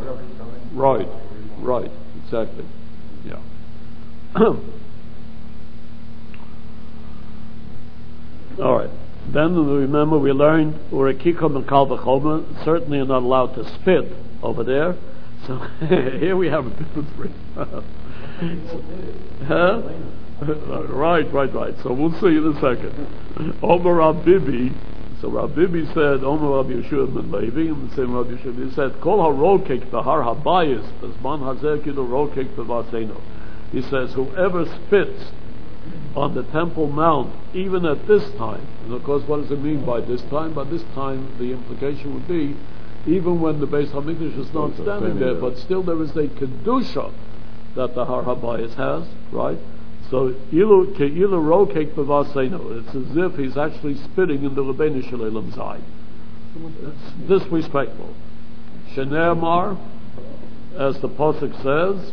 Right, exactly. Yeah. All right. Then remember we learned Urekiko Mekal V'Chomer, certainly you're not allowed to spit over there. So here we have a different thing. Huh? Right. So we'll see in a second. Omer Rav Bibi. So Rav Bibi said, Omer Rav Yeshua ben Levi, and the same Rav Yeshua, he said, Kol HaRokek B'Har HaBayis, B'Zman Hazeh Kidu Rokek B'Vaseinu. He says, whoever spits on the Temple Mount, even at this time, and of course what does it mean by this time? By this time the implication would be, even when the Beis HaMikdash is not standing there, but still there is a Kedusha that the Har HaBayis has, right? So, Ilu Rokek B'Vaseinu, it's as if he's actually spitting in the Rebbeinu Shalom Zai. It's disrespectful. Shene'emar, as the Pasuk says,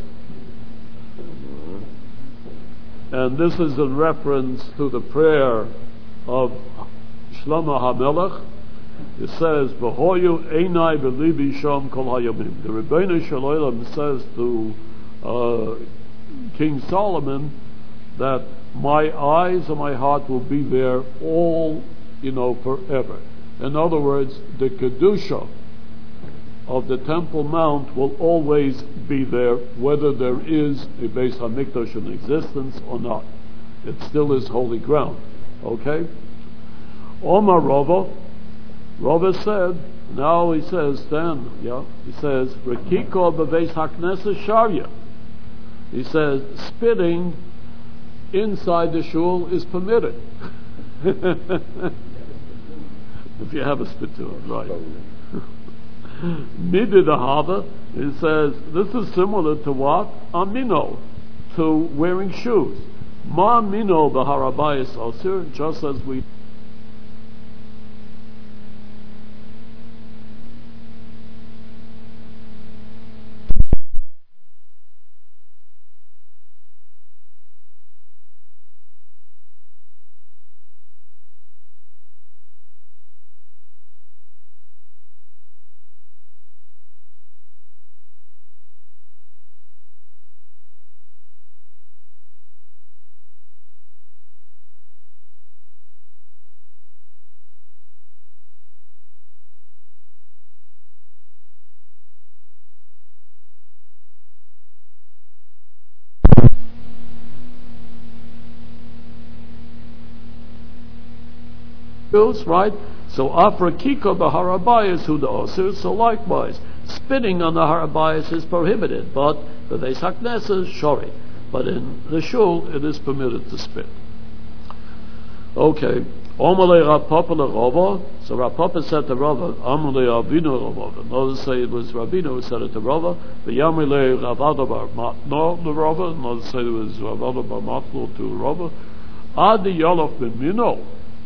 and this is in reference to the prayer of Shlomo HaMelech. It says, "V'hoyu einai v'libi sham kol hayomim." The Rebbeinu Shalom says to King Solomon that my eyes and my heart will be there all, forever. In other words, the Kedusha of the Temple Mount will always be there, whether there is a Beis HaMikdash in existence or not. It still is holy ground. Okay? Omar Rava said, now he says, he says, Rekiko b'Beis HaKnesses Sharya. He says, spitting inside the shul is permitted. If you have a spittoon, right. Midid Ahava, it says, this is similar to what? Amino, to wearing shoes. Ma Amino b'Har HaBayis Osir, just as we shoes, right? So afra kiko b'harabayis hu the osir. So likewise, spitting on the harabayis is prohibited, but the Beis HaKnesses shori. But in the shul, it is permitted to spit. Okay. Omalei Rav Papa leRava. So Rav Papa said to Rava, Amalei Avinu leRava. Notice say it was Rabbeinu who said it to Rava. V'yamalei Rav Ada bar Matno leRava. Notice say it was Rav Ada bar Matno to Rava. Adi Yalof ben Mino.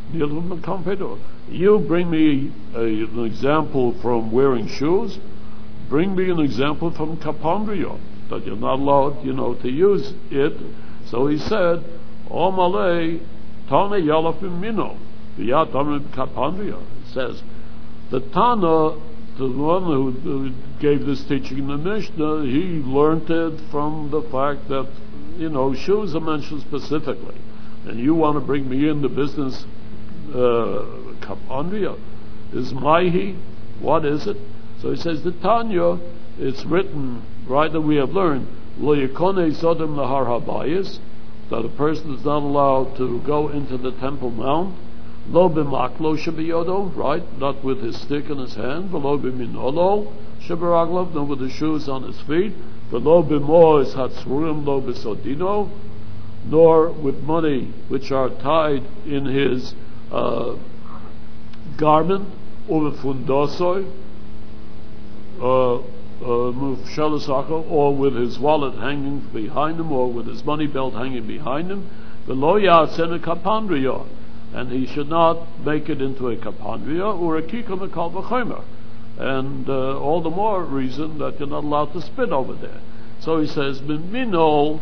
You bring me an example from wearing shoes. Bring me an example from kapandria, that you're not allowed, to use it. So he said, Omalei Tana Yalaf Mino, V'yatam Kapandria. It says, the Tana, the one who gave this teaching in the Mishnah, he learned it from the fact that, shoes are mentioned specifically. And you want to bring me in the business, Kapandria, is Maihi, what is it? So he says, the Tanya, it's written, right, that we have learned, Lo Yekone Sodom Lahar Habayis, that a person is not allowed to go into the Temple Mount. Lo b'maklo shebiyodo, right, not with his stick in his hand. V'lo b'minolo sheberaglav, not with the shoes on his feet. V'lo b'mois hatzrurim lo b'sodino, nor with money which are tied in his garment, or b'fundosoi, or with his wallet hanging behind him, or with his money belt hanging behind him, and he should not make it into a kapandria or a kikam kal v'chomer, and all the more reason that you're not allowed to spit over there. So he says, "Minol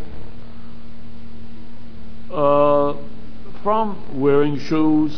from wearing shoes,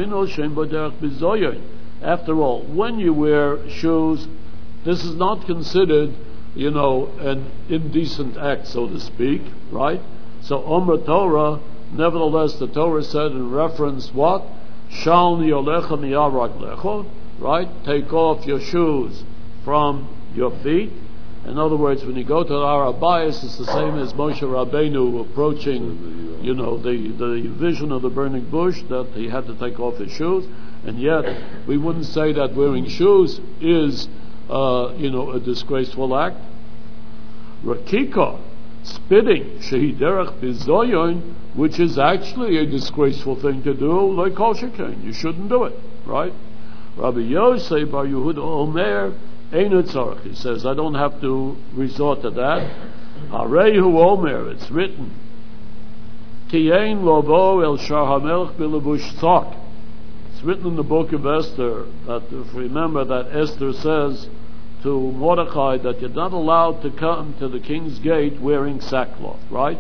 after all, when you wear shoes, this is not considered, an indecent act, so to speak, right? So Omer Torah, nevertheless, the Torah said in reference what? Shal niyolecha miyarak lecho, right? Take off your shoes from your feet. In other words, when you go to the Har HaBayis, it's the same as Moshe Rabbeinu approaching, the vision of the burning bush, that he had to take off his shoes. And yet, we wouldn't say that wearing shoes is a disgraceful act. Rakika, spitting, shehiderach bizoyon, which is actually a disgraceful thing to do, like kol shekain. You shouldn't do it, right? Rabbi Yosef bar Yehuda Omer, Einu tzarech. He says, I don't have to resort to that. Harehu Omer, it's written, Ki ein lovo el shar hamelech bilabush tzak. It's written in the book of Esther that, if we remember, that Esther says to Mordechai that you're not allowed to come to the king's gate wearing sackcloth, right?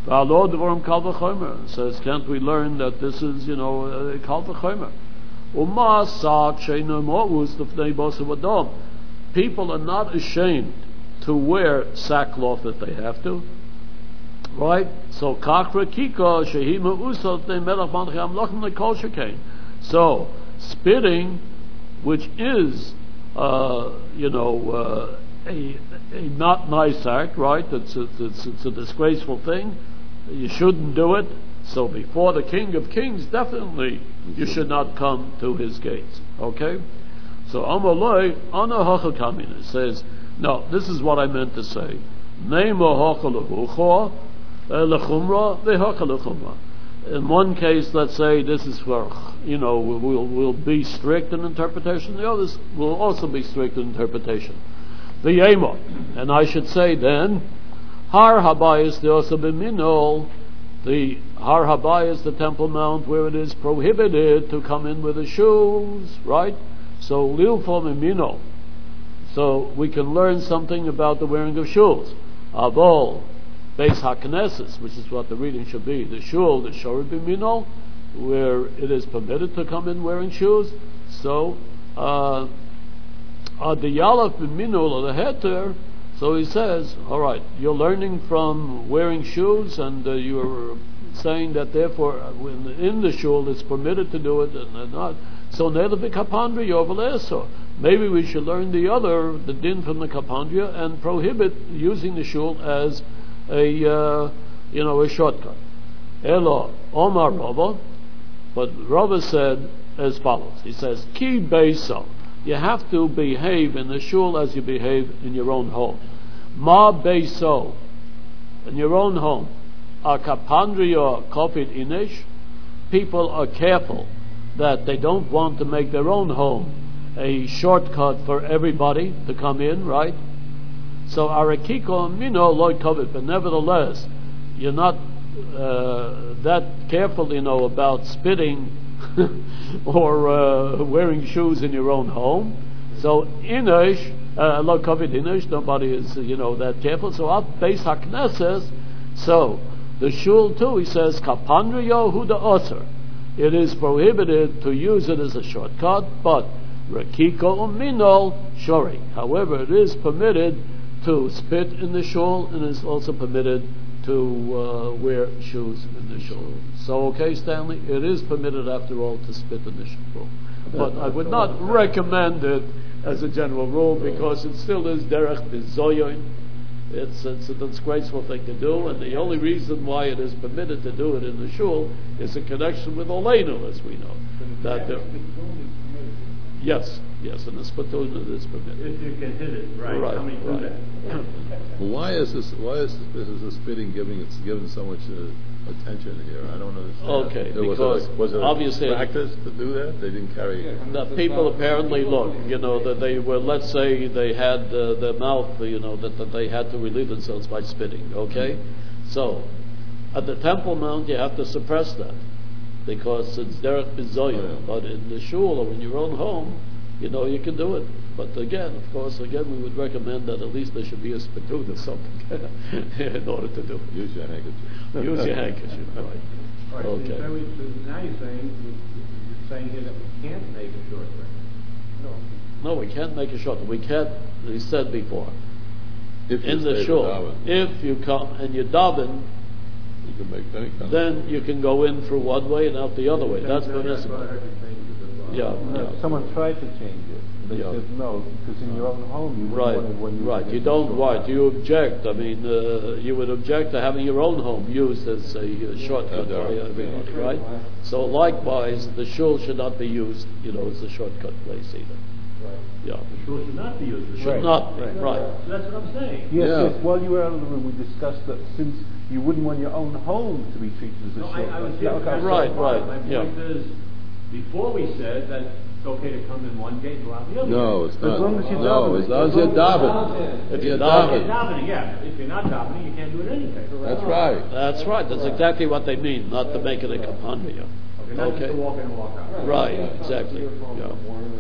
It says, can't we learn that this is, kal v'chomer? People are not ashamed to wear sackcloth if they have to, right? So kakra kika shehima usot they melach mancham lochem lekol shekain. So spitting, which is a not nice act, right? It's a disgraceful thing. You shouldn't do it. So before the King of Kings, definitely you should not come to his gates. Okay? So Amaloi Ana Hachakamina says, no, this is what I meant to say. Neima Hachalahucha Lechumra Vehachalachumra. In one case, let's say this is for, we'll be strict in interpretation. The others will also be strict in interpretation. The Yema, and I should say then, Har Habayis also b'minol, the Har Habayis, the Temple Mount, where it is prohibited to come in with the shoes, right? So Lilfo Mimino. So we can learn something about the wearing of shoes. Avol Beis HaKnesses, which is what the reading should be. The shul, the Shori B'Mino, where it is permitted to come in wearing shoes. So the Yalaf B'Mino, or the Heter. So he says, all right, you're learning from wearing shoes, and you're saying that therefore in the shul it's permitted to do it and not. So maybe we should learn the din from the kapandria, and prohibit using the shul as a shortcut. Elo Omar Rava, but Rava said, as follows. He says, Ki beiso. You have to behave in the shul as you behave in your own home. Ma beiso. In your own home. A kapandrio kofit inish. People are careful that they don't want to make their own home a shortcut for everybody to come in, right? So arakiko mino loy kovit, but nevertheless, you're not that careful, about spitting or wearing shoes in your own home. So inish, loy kovit inish, nobody is that careful. So up base hakneses, so the shul too, he says kapandriyo huda osir. It is prohibited to use it as a shortcut, but rakiko uminol shori. However, it is permitted to spit in the shul, and is also permitted to wear shoes in the shul. So, okay, Stanley, it is permitted after all to spit in the shul, but I would not recommend it as a general rule because it still is derech bizoyon. It's a disgraceful thing to do, and the only reason why it is permitted to do it in the shul is a connection with Oleinu, as we know. Yes, and the spittoon is permitted. If you can hit it, right? How many do that? Why is this spitting given so much attention here? I don't understand. Okay, because was it obviously practice to do that? They didn't carry. The people apparently that they were. Let's say they had their mouth, that they had to relieve themselves by spitting. Okay, so at the Temple Mount you have to suppress that because it's derech bizoyon. But in the shul or in your own home, you can do it. But again, we would recommend that at least there should be a spittoon or something in order to do it. Use your handkerchief. Use your handkerchief, right. All right. Okay. So now you're saying here that we can't make a short break. No, we can't make a short. We can't. He said before. If in the shul, if you come and you daven, you can make any kind then you can go in through one way and out the other way. That's permissible. Yeah. Someone tried to change it. They said no, because in your own home you right. want it when you right. You don't want. You object. I mean, you would object to having your own home used as a shortcut for everybody, right? So likewise, the shul should not be used, as a shortcut place either. Right. Yeah. The shul should not be used. Should not be. Right. So that's what I'm saying. Yes. While you were out of the room, we discussed that since you wouldn't want your own home to be treated as a shortcut. I was right. My point is, before we said that it's okay to come in one gate and go out the other. No, it's not. As long as you're davening. As long as you're davening. If you're davening, yeah. If you're not davening, you can't do it anyway. That's right. That's right. That's exactly what they mean. Not to make it a kapandria. Okay. Not just to walk in and walk out. Right. Exactly. Yeah.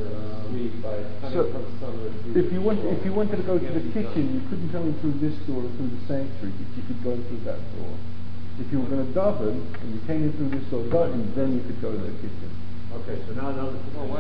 So, if you wanted to go to the kitchen, you couldn't go in through this door or through the sanctuary, but you could go in through that door. If you were going to daven and you came in through this door, then you could go to the kitchen. Okay, so now another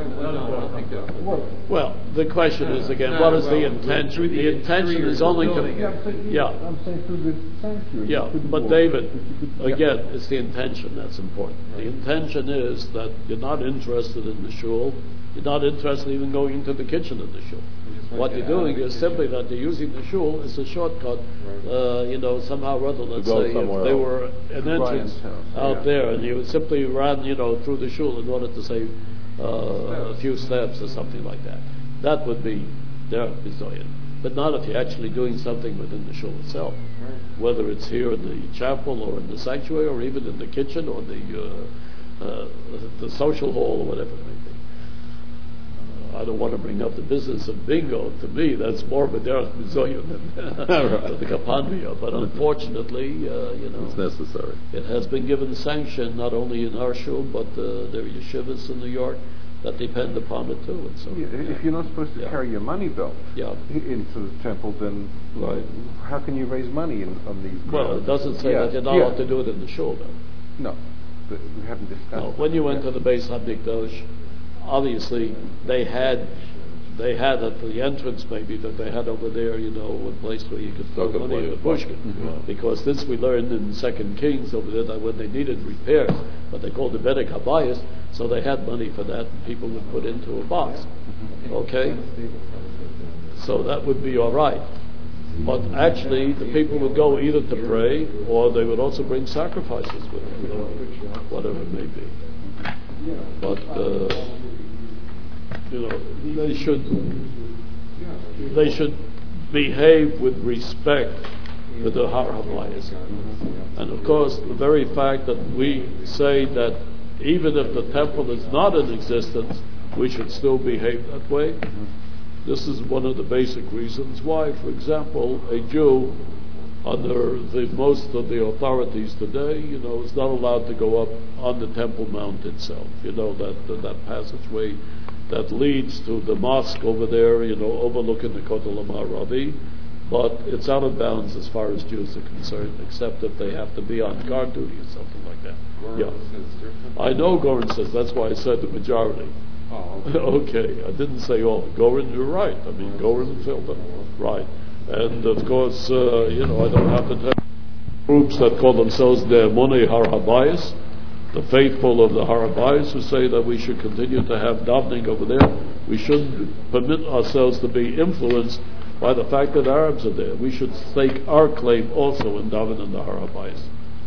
well, the question is again, what is the intention? The intention is only to. I'm saying through the sanctuary. Yeah, but David, again, it's the intention that's important. The intention is that you're not interested in the shul. You're not interested in even going into the kitchen in the shul. What you're doing is simply that you're using the shul as a shortcut, somehow or other, let's say, if there were an entrance out there and you simply ran, through the shul in order to save a few steps or something like that. That would be derech bizoyon. But not if you're actually doing something within the shul itself. Whether it's here in the chapel or in the sanctuary or even in the kitchen or the social hall or whatever it may be. I don't want to bring up the business of bingo. To me, that's more of a derech bizoyon than the kapandria. But unfortunately, it's necessary. It has been given sanction not only in our shul, but there are yeshivas in New York that depend upon it too. And so, if you're not supposed to carry your money belt into the temple, then how can you raise money on these? Well, it doesn't say that you're not allowed to do it in the shul, though. No, but we haven't discussed. No, when you went to the Beis Hamikdash, obviously they had at the entrance maybe that they had over there, a place where you could throw money in the pushkin. Because this we learned in 2 Kings over there that when they needed repairs, what they called the Bedek Habayis, so they had money for that and people would put into a box. Okay? So that would be all right. But actually the people would go either to pray or they would also bring sacrifices with them, whatever it may be. But they should behave with respect to the Har HaBayis. And of course, the very fact that we say that even if the temple is not in existence, we should still behave that way. This is one of the basic reasons why, for example, a Jew, under most of the authorities today, is not allowed to go up on the Temple Mount itself. That passageway that leads to the mosque over there, overlooking the Kotel HaMa'aravi, but it's out of bounds as far as Jews are concerned, except if they have to be on guard duty or something like that. I know Goren says, that's why I said the majority. Oh, okay, I didn't say all. Goren, you're right. I mean, Goren filled it. Right. And of course, I don't happen to have groups that call themselves the Emunei Har HaBayis, the faithful of the Har HaBayis, who say that we should continue to have davening over there. We shouldn't permit ourselves to be influenced by the fact that Arabs are there. We should stake our claim also in davening in the Har HaBayis.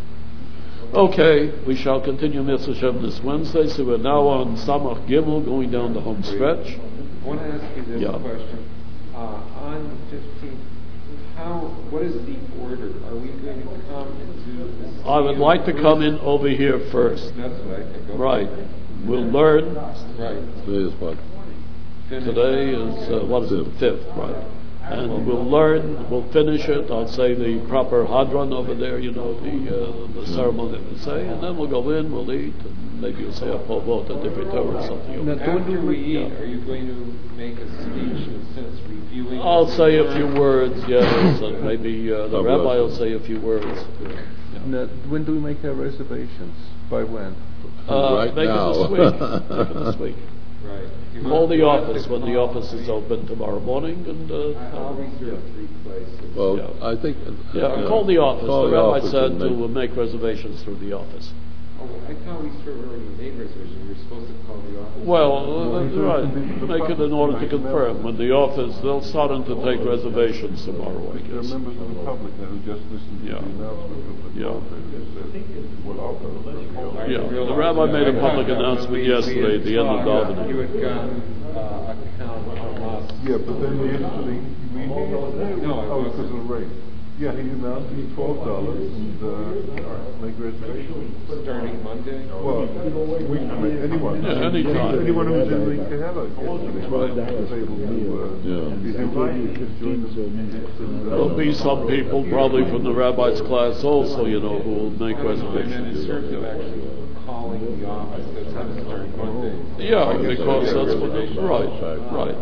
Okay, we shall continue Mitzvah Shem this Wednesday, so we're now on Samach Gimel, going down the home stretch. I want to ask you this question. On the 15th, what is the order? Are we going to come and do this? I would like to come in over here first. That's what I think. Okay. Right. We'll learn. Right. Today is what? Today is, what is it, the 5th, right. And we'll learn, we'll finish it, I'll say the proper hadran over there, the ceremony we say, and then we'll go in, we'll eat, and maybe you'll say a povot, a different Torah or something. After we eat, are you going to make a speech in a sense reviewing? I'll say a few words, yes, and maybe the rabbi will say a few words. Now, when do we make our reservations? By when? Right make now. it this week. Make it this week. Right. Call the office when the office is open tomorrow morning, and I'll reserve 3 places. Well, Yeah. I think... call the office. Call the rabbi office said and to make reservations through the office. Oh, I thought we sort of already made reservations. We were supposed to call the office. Well, right. Make it in order to confirm. When the office, they'll start to take reservations tomorrow, I There are guess. members of the public now who just listened to the announcement of the The rabbi made a public announcement yesterday at the end of davening. You had gotten account from us. Yeah, but then yesterday, No, because of the rate. Yeah, he announced $12 and make reservations. Starting Monday? Well, anyone. Yeah, anytime. Anyone who's in the Kahela is able to, is invited to join us. There'll be some people, probably from the rabbi's class also, who will make And then in reservations. terms of actually calling the office, that's how to start Monday. Yeah, because that's what it's right.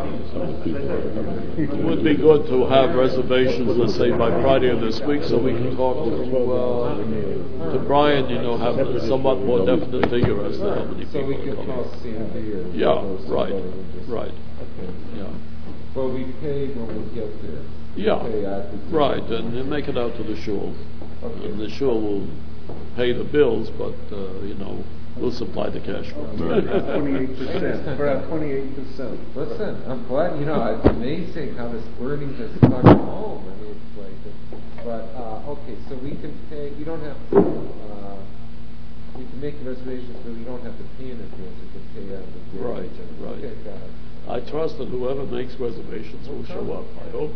It would be good to have reservations, let's say, by Friday of this week, so we can talk to Brian, have a somewhat more definite figure as to how many So we people can are call coming. CMB or... Yeah, right. Okay. Yeah. Well, we pay when we get there. Yeah, Pay after the- right, and they make it out to the shul. Okay. And the shul will pay the bills, but, we'll supply the cash for it. 28%. For our 28%. Listen, I'm glad, it's amazing how this wording has stuck at home. I mean, it's like, okay, so we can pay, you don't have to, we can make a reservation so we don't have to pay in advance, we can pay out of the bill. Right. Okay, got it. I trust that whoever makes reservations will show up, I hope.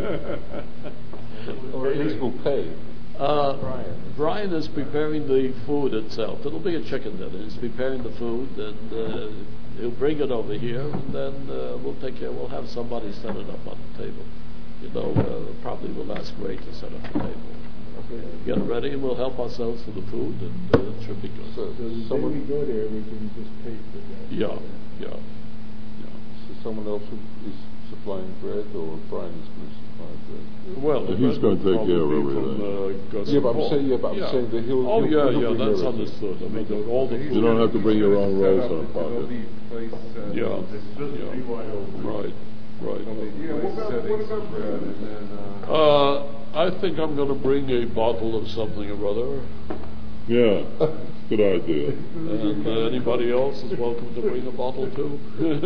Or at least we'll pay. Brian is preparing the food itself. It'll be a chicken dinner. He's preparing the food, and he'll bring it over here, and then we'll have somebody set it up on the table. Probably we'll ask Ray to set up the table. Get it ready, and we'll help ourselves to the food, and it should be good. So When we go there, we can just pay for that. Yeah. someone else is supplying bread, or Brian is going to supply bread? Well, he's going to take care of everything. Yeah, but I'm saying that he'll. Oh, he'll yeah, that's bring understood. I mean, all the food. You don't have to bring your own rolls on a pocket. Yeah. Right. Yeah, what about bread? And then, I think I'm going to bring a bottle of something or other. Yeah, good idea. And anybody else is welcome to bring a bottle too.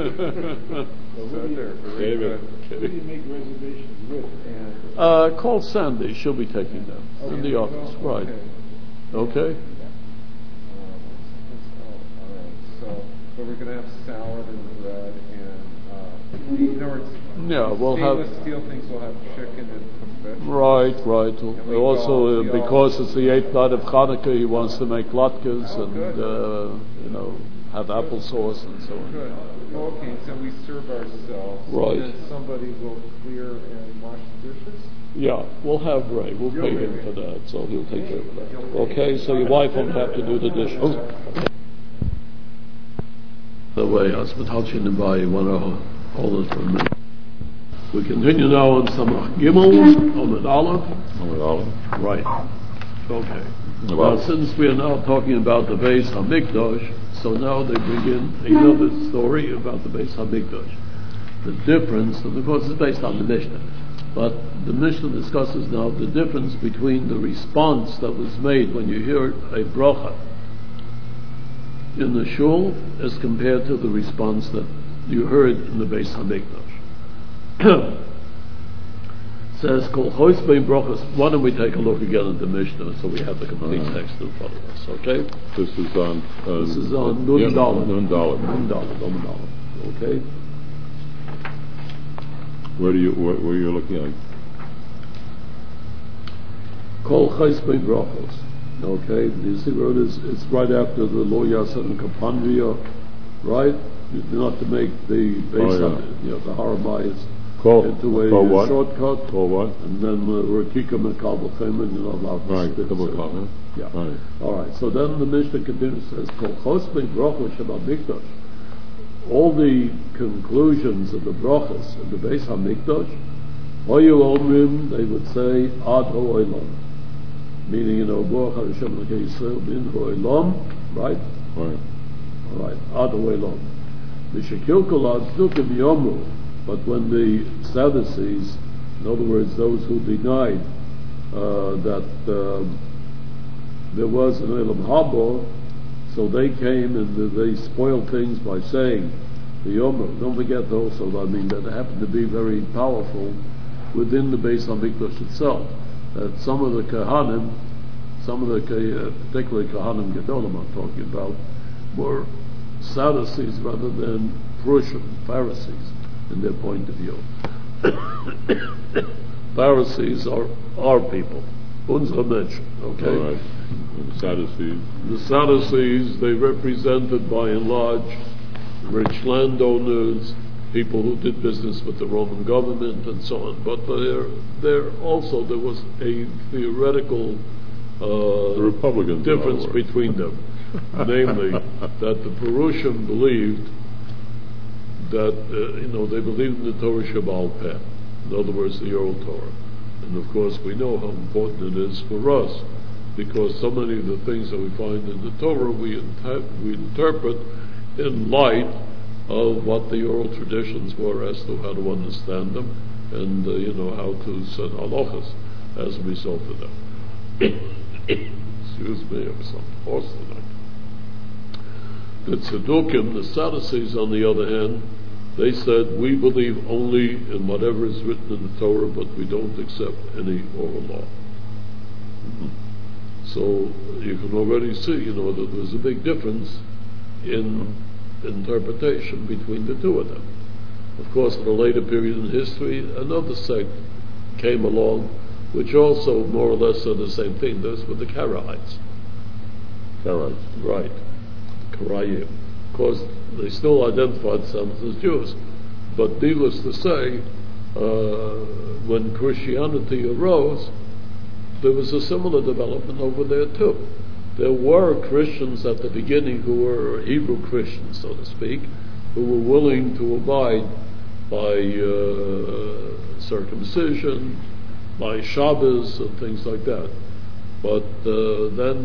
David. Who do you make reservations with? Call Sandy. She'll be taking them in the office. Right. Okay. So, but we're going to have salad and bread and in other words, Yeah, we'll have stainless steel things. We'll have chicken and cooked vegetables. right. we Also, all- because it's the 8th night of Hanukkah, he wants to make latkes Oh, and good. have applesauce and so on. Good. Okay, so we serve ourselves. Right. And then somebody will clear and wash the dishes. Yeah, we'll have Ray. We'll pay him for that, so he'll take care of that. Okay, so your wife won't have to do the dishes. The way, I spent out in the bar, you want to hold it for a minute. We continue now on Samach Gimel, Omid Aleph. Right. Okay. Now, since we are now talking about the Beis HaMikdash, so now they bring in another story about the Beis HaMikdash. The difference, and of course it's based on the Mishnah, but the Mishnah discusses now the difference between the response that was made when you hear a bracha in the shul as compared to the response that you heard in the Beis HaMikdash. Says, Kol Chois Bein Brachos. Why don't we take a look again at the Mishnah so we have the complete text in front of us, okay? This is on Nun Dalet. Nun Dalet. Okay? Where are you looking at? Kol Chois Bein Brachos. Okay? You see where it is? It's right after the Lo Yaseh and Kapandria, right? Not to make the base the Harabayas into a shortcut. Call what? And then Rakika Mekal B'Chem, and you're not allowed to Right, spit. Yeah. Right. All right. So then the Mishnah continues, says, Kol Chos Bein Brachos Shabbat Mikdash. All the conclusions of the brachas in the Beis HaMikdash, Hoyu Omrim, they would say, Ad Ha'olam. Meaning, Baruch Hashem Elokei Yisrael Min Ha'olam, right? Right. All right. Ad Ha'olam. Mishakilkol Ad Dukim Yomru. But when the Sadducees, in other words, those who denied that there was an Elam Haba, so they came and they spoiled things by saying the Yomer. Don't forget also, that it happened to be very powerful within the Beis HaMikdash itself. That some of the Kahanim, particularly Kahanim Gedolim I'm talking about, were Sadducees rather than Prussian Pharisees in their point of view. Pharisees are our people. Unsere Menschen, okay? All right. The Sadducees, they represented by and large rich landowners, people who did business with the Roman government and so on. But there was a theoretical Republicans difference between them. Namely, that the Perusian believed that, they believed in the Torah Shebaal Peh. In other words, the oral Torah. And of course, we know how important it is for us, because so many of the things that we find in the Torah we interpret in light of what the oral traditions were as to how to understand them, and how to set halachas as a result of them. Excuse me, I'm some horse tonight. The Tzedukim, the Sadducees, on the other hand, they said, we believe only in whatever is written in the Torah, but we don't accept any oral law. So you can already see, that there's a big difference in interpretation between the two of them. Of course, in a later period in history, another sect came along, which also more or less said the same thing. Those were the Karaites. Karaites. Right. Karayim. Of course, they still identified themselves as Jews. But needless to say, when Christianity arose, there was a similar development over there too. There were Christians at the beginning who were Hebrew Christians, so to speak, who were willing to abide by circumcision, by Shabbos and things like that. But then,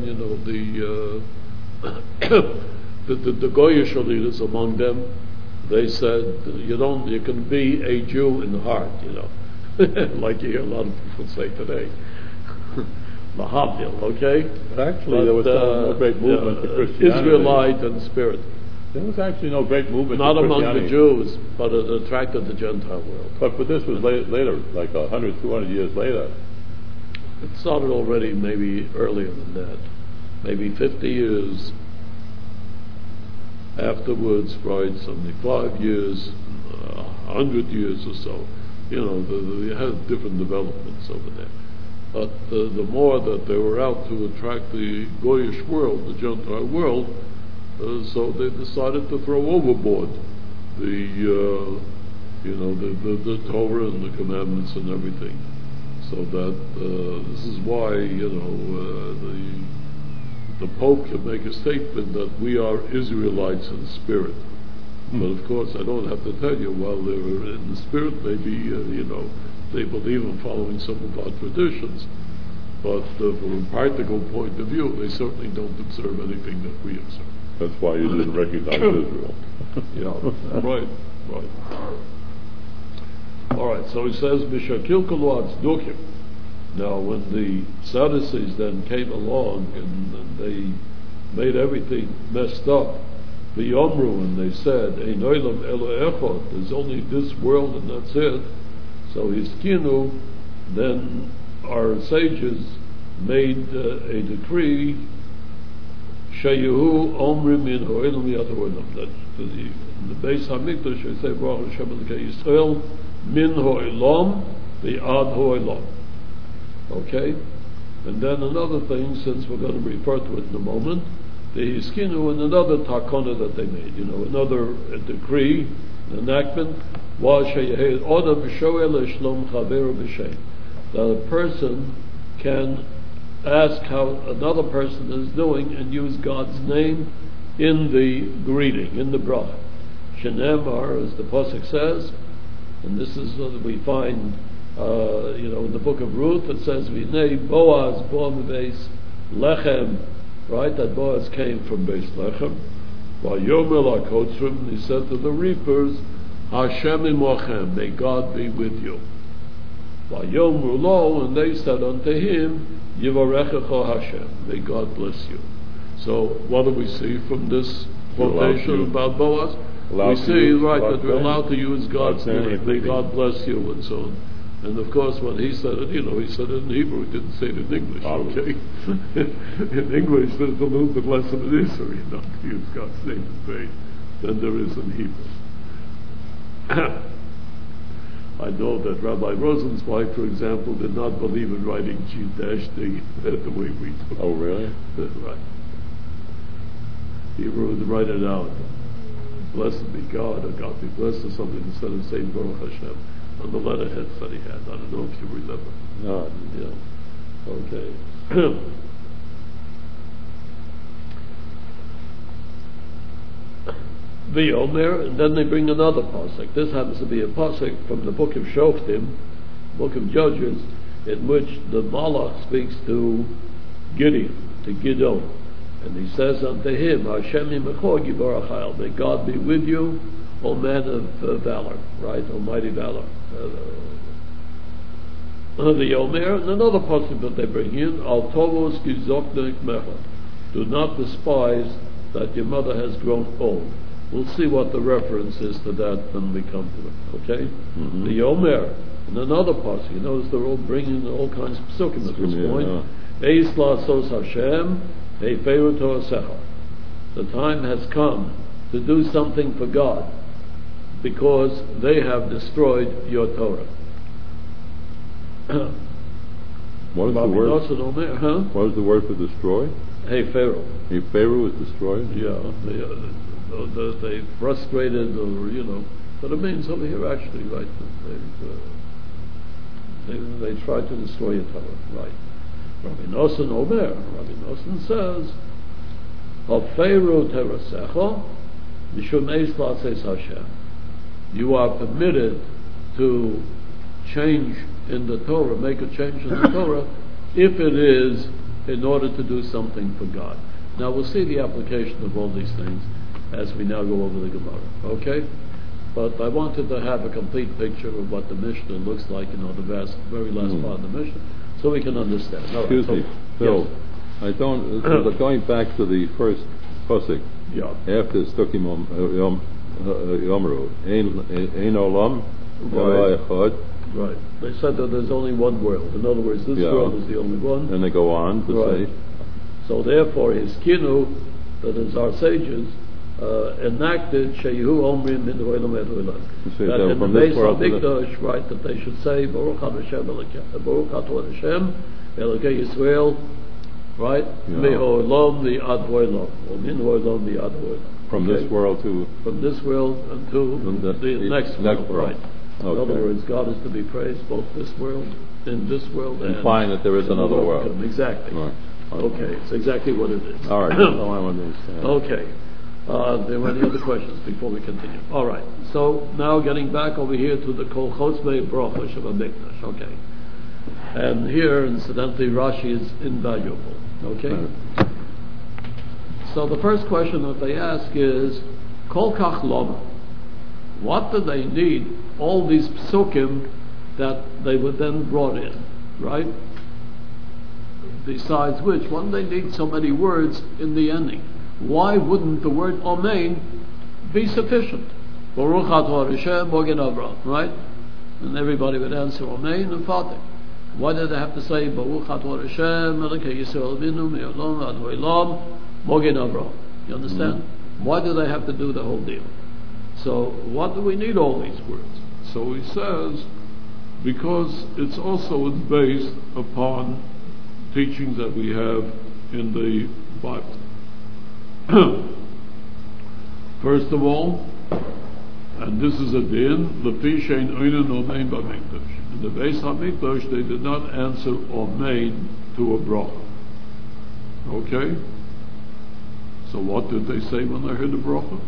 the Goyish leaders among them, they said, you can be a Jew in heart, like you hear a lot of people say today. Mahavdil, okay? But actually, there was no great movement for Christianity. Israelite and spirit. There was actually no great movement Not for among Christianity. the Jews, but it attracted the Gentile world. But this was later, like 100, 200 years later. It started already maybe earlier than that. Maybe 50 years afterwards, right, 75 years, 100 years or so. You know, they had different developments over there. But the more that they were out to attract the Goyish world, the Gentile world, so they decided to throw overboard the Torah and the commandments and everything. So that this is why, the Pope can make a statement that we are Israelites in spirit. But of course, I don't have to tell you, while they were in the spirit, maybe, they believe in following some of our traditions. But from a practical point of view, they certainly don't observe anything that we observe. That's why you didn't recognize Israel. Yeah, right. All right, so he says, B'shakil kolu atzdukim. Now, when the Sadducees then came along and they made everything messed up, the Yomru, and they said, Ein olam elo echad, there's only this world and that's it. So Hiskinu, then our sages made a decree, Shayehu omrim in ho'elam yad ho'elam, that the Beis HaMikdash, they say, Baruch Hashem Elokei Yisrael, min ho'elam, the ad ho'elam. Okay? And then another thing, since we're going to refer to it in a moment, the Hiskinu and another takona that they made, another decree, an enactment, was that a person can ask how another person is doing and use God's name in the greeting, in the bracha. Shenemar, as the pasuk says, and this is what we find, in the book of Ruth, it says, "V'nei Boaz bo mebeis lechem," right? That Boaz came from Beis Lechem. V'yomer lakotzrim, he said to the reapers, "Hashem imochem, may God be with you." V'yomer lo, and they said unto him, "Yivarechecha Hashem, may God bless you." So, what do we see from this quotation about Boaz? We see, right, that we're allowed to use God's name, may God bless you, and so on. And of course, when he said it, he said it in Hebrew, he didn't say it in English, okay? In English, there's a little bit less of an issue, to use God's name in vain than there is in Hebrew. I know that Rabbi Rosenzweig, for example, did not believe in writing G-D the way we do. Oh, really? Right. He would write it out. Blessed be God, or God be blessed, or something, instead of saying Baruch Hashem. On the letterheads that he had. I don't know if you remember. No. Yeah. Okay. The Omer, and then they bring another pasuk. This happens to be a pasuk from the book of Shoftim, book of Judges, in which the Malach speaks to Gideon, to Gidon. And he says unto him, Hashem yimecho giborach hayil, may God be with you, O man of valor, right? Almighty valor. The Omer, and another pasuk that they bring in, Al tovos gizoknek mecha, do not despise that your mother has grown old. We'll see what the reference is to that when we come to it, okay? Mm-hmm. The Omer, and another pasuk, you notice they're all bringing all kinds of pasukim at this point. Eis la'asos Hashem, heifeiru to'asecha. The time has come to do something for God, because they have destroyed your Torah. What is the word? What is the word for destroy? Hey Pharaoh. Hey Pharaoh was destroyed? Yeah, they frustrated, or but it means over here actually, right? They tried to destroy your Torah, right? Rabbi Nosson Omer. Rabbi Nosson says, "Of Pharaoh terasecha, mishum eis la'ases Hashem." You are permitted to change in the Torah, make a change in the Torah, if it is in order to do something for God. Now we'll see the application of all these things as we now go over the Gemara, okay? But I wanted to have a complete picture of what the Mishnah looks like, the very last part of the Mishnah, so we can understand. Excuse me, Phil. Yes. I don't. Going back to the first pasuk, after Stukim Yomru, Ein Olam, Echad. Right. They said that there's only one world. In other words, this world is the only one. And they go on to say. So therefore, Hiskinu, that is our sages, enacted Shehu Omrim Min Olam Ed Olam. That in the Beis HaMikdash, right, that they should say Baruch Ad Hashem Elokei Yisrael, right? Me'olam the Ad Olam, or Min Olam the Ad Olam. From this world to... From this world until the next world, right? Okay. In other words, God is to be praised both in this world and implying that there is another world. Exactly. Right. Okay, it's exactly what it is. All right. No, I understand. Okay. There were any other questions before we continue? All right. So now getting back over here to the Kol Chotzmei Bracha Sheba Mikdash. Okay. And here, incidentally, Rashi is invaluable. Okay. Right. So the first question that they ask is, Kol Kach Lama. What do they need all these psukim that they were then brought in, right? Besides which, why do they need so many words in the ending? Why wouldn't the word Amen be sufficient? Baruch Atah Hashem Mogen Avraham, right? And everybody would answer Amen and Fatih. Why did they have to say Baruch Atah Hashem Elokei Yisrael Binu Me'olam Ad Olam Mogen Avraham? You understand? Why do they have to do the whole deal? So what do we need all these words? So he says, because it's also based upon teachings that we have in the Bible. First of all, and this is a din, Lefi shein oinen omein b'mikdash. In the Beis HaMikdash, they did not answer omein to a bracha. Okay? So what did they say when they heard the bracha?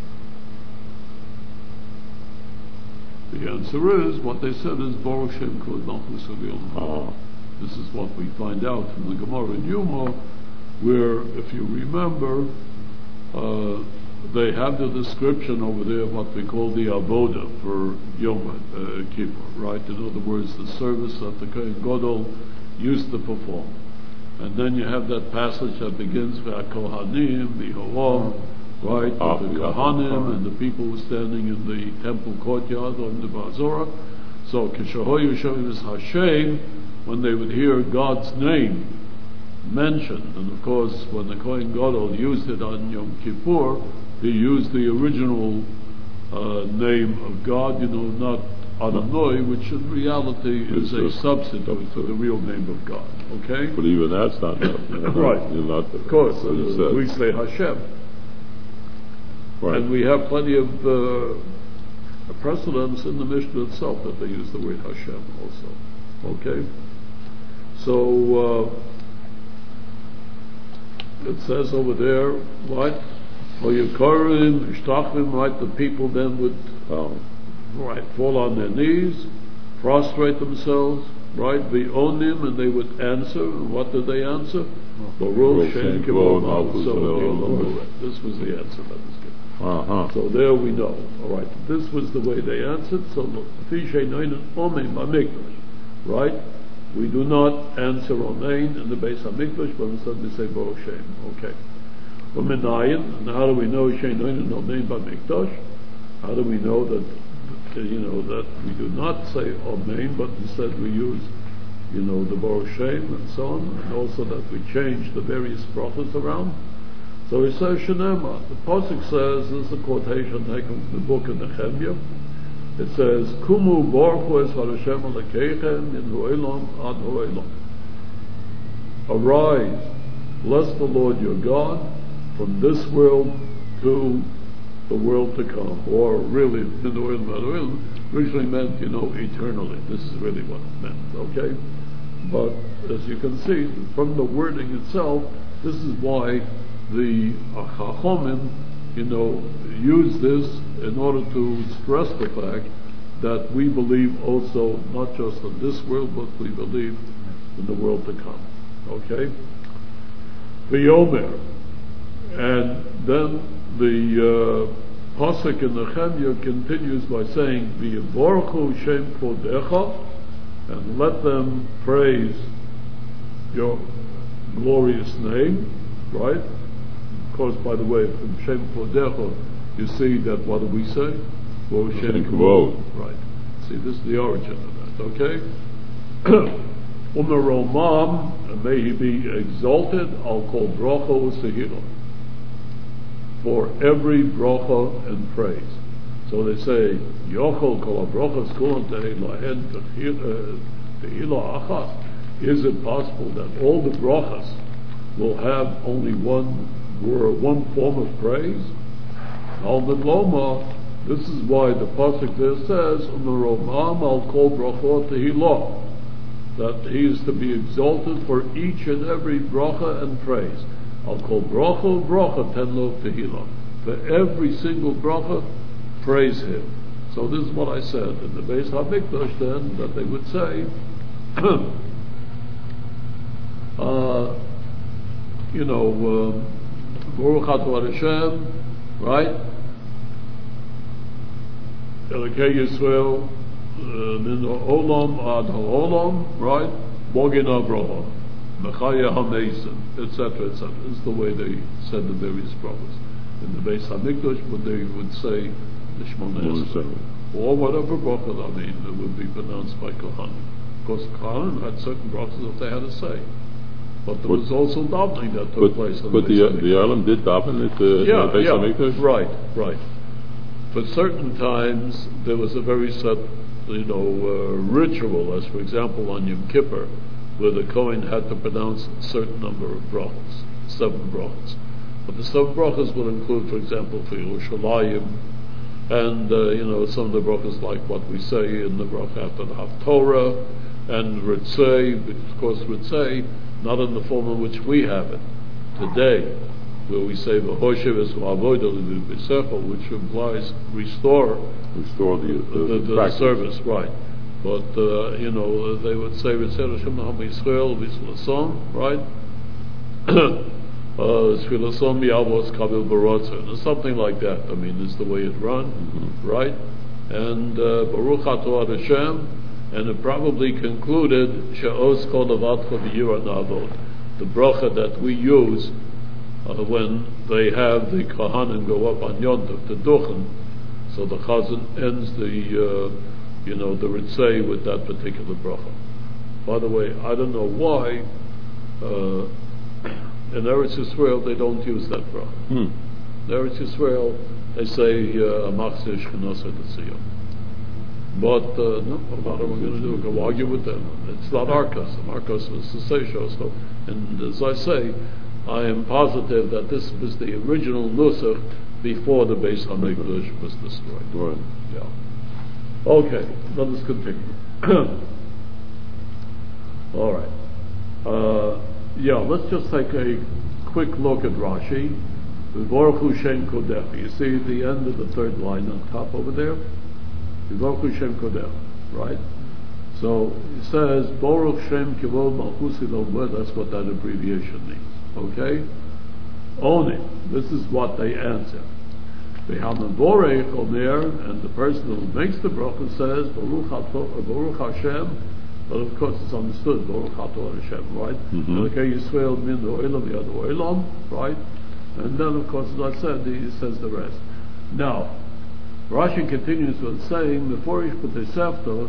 The answer is, what they said is, Baruch Shem Kol Nachmas Avil. This is what we find out from the Gemara in Yuma, where, if you remember, they have the description over there of what we call the avoda for Yom Kippur, right? In other words, the service that the Kohen Gadol used to perform. And then you have that passage that begins with Kohanim, Bihoam, right? With the Kohanim and the people who were standing in the temple courtyard on the Bazora. So, Kishahoyu Shem is Hashem, when they would hear God's name mentioned, and of course when the Kohen Gadol used it on Yom Kippur, he used the original name of God, not Adonai, which in reality is a substitute for the real name of God. Okay? But even that's not right. Of course, we say Hashem. Right. And we have plenty of precedents in the Mishnah itself that they use the word Hashem also. Okay? So it says over there, what? Oyukarim, Ishtachim, right? The people then would fall on their knees, prostrate themselves, right? V'onim, and they would answer. And what did they answer? Baruch Shem Kivod Malchus. This was the answer that was given. So there we know. All right, this was the way they answered. So right? We do not answer Amen in the Beis HaMikdash, but instead we say Baruch Shem. Okay. And how do we know Shein Oinen Amen B'Mikdash? How do we know that that we do not say Amen, but instead we use the Baruch Shem and so on, and also that we change the various brachas around? So he says Shenema. The pasuk says, this is a quotation taken from the book of Nehemiah. It says, Kumu Baruch es Hashem Elokeichem min ha'olam ad ha'olam. Arise, bless the Lord your God from this world to the world to come. Or really, min ha'olam ad ha'olam originally meant, eternally. This is really what it meant, okay? But as you can see, from the wording itself, this is why the Chachomim, use this in order to stress the fact that we believe also not just in this world, but we believe in the world to come. Okay? V'yomer, and then the pasuk in Nehemiah continues by saying, V'yivorchu Shem Kodecha, and let them praise your glorious name, right? Of course, by the way, from Shem Kodecha, you see that, what do we say? Bo Shem Kavod. Right. See, this is the origin of that, okay? Umeromam, and may he be exalted, I'll call Bracha Usehira. for every bracha and praise. So they say, Yochol kol ha-brachas kulan lahen tehila achas. Is it possible that all the brachas will have only one form of praise? Almid Loma, this is why the pasuk there says, Umeromam al kol brachot tehila, that he is to be exalted for each and every bracha and praise. Al kol bracha ten lo tehila. For every single bracha, praise him. So this is what I said in the Beis HaMikdash then, that they would say, Baruch atah Hashem, right? Elokei Yisrael min ha'olam ad ha'olam, right? Bogin Avraham, Mechaya HaMesim, etc., etc. This is the way they said the various prophets. In the Beis HaMikdash, but they would say the Shmoneh Esrei, or whatever bracha, it would be pronounced by Kohanim. Of course, Kohanim had certain brachas that they had to say. But there was also davening that took place. But the Yalem did daven at the Beis HaMikdash? Right. For certain times, there was a very set, ritual, as for example on Yom Kippur, where the Kohen had to pronounce a certain number of brachas, 7 brachas. But the 7 brachas would include, for example, for Yerushalayim, and some of the brachas like what we say in the bracha after the Haftorah, and Ritzei, which of course Ritzei, not in the form in which we have it today, where we say V'hoshev es v'avoda l'b'secho, which implies restore the service, right? But they would say V'tzeh Hashem Ham Yisrael V'Shlasom, right? Shvilasom Yavos Kabil Barotzer, or something like that. Is the way it run, right? And Baruch atah Hashem. And it probably concluded She'os kol avatcha v'yira na'avod, the bracha that we use when they have the Kohanim go up on Yom Tov to Duchen. So the Chazan ends the Ritzei with that particular bracha. By the way, I don't know why in Eretz Yisrael they don't use that bracha. In Eretz Yisrael they say Machzir Shchenosei Tziyon. But no, what are we going to do? Go argue with them? It's not our custom. Our custom is to say so. And as I say, I am positive that this was the original nusach before the Beis HaMikdash was destroyed. Right. Yeah. Okay, let us continue. All right. Let's just take a quick look at Rashi. V'vorchu Shem Kodech. You see the end of the third line on top over there? V'vorchu Shem Kodech, right? So it says, Baruch Shem Kivod Malchusi Lomeh, that's what that abbreviation means. Okay? Only. This is what they answer. V'hamavorech Omer, and the person who makes the bracha says, Baruch Hashem, but of course it's understood, Baruch atah Hashem, right? Okay, Yisrael min ha'olam yad ha'olam, right? And then of course, as I said, he says the rest. Now, Rashi continues with saying, before he put the Tosefta,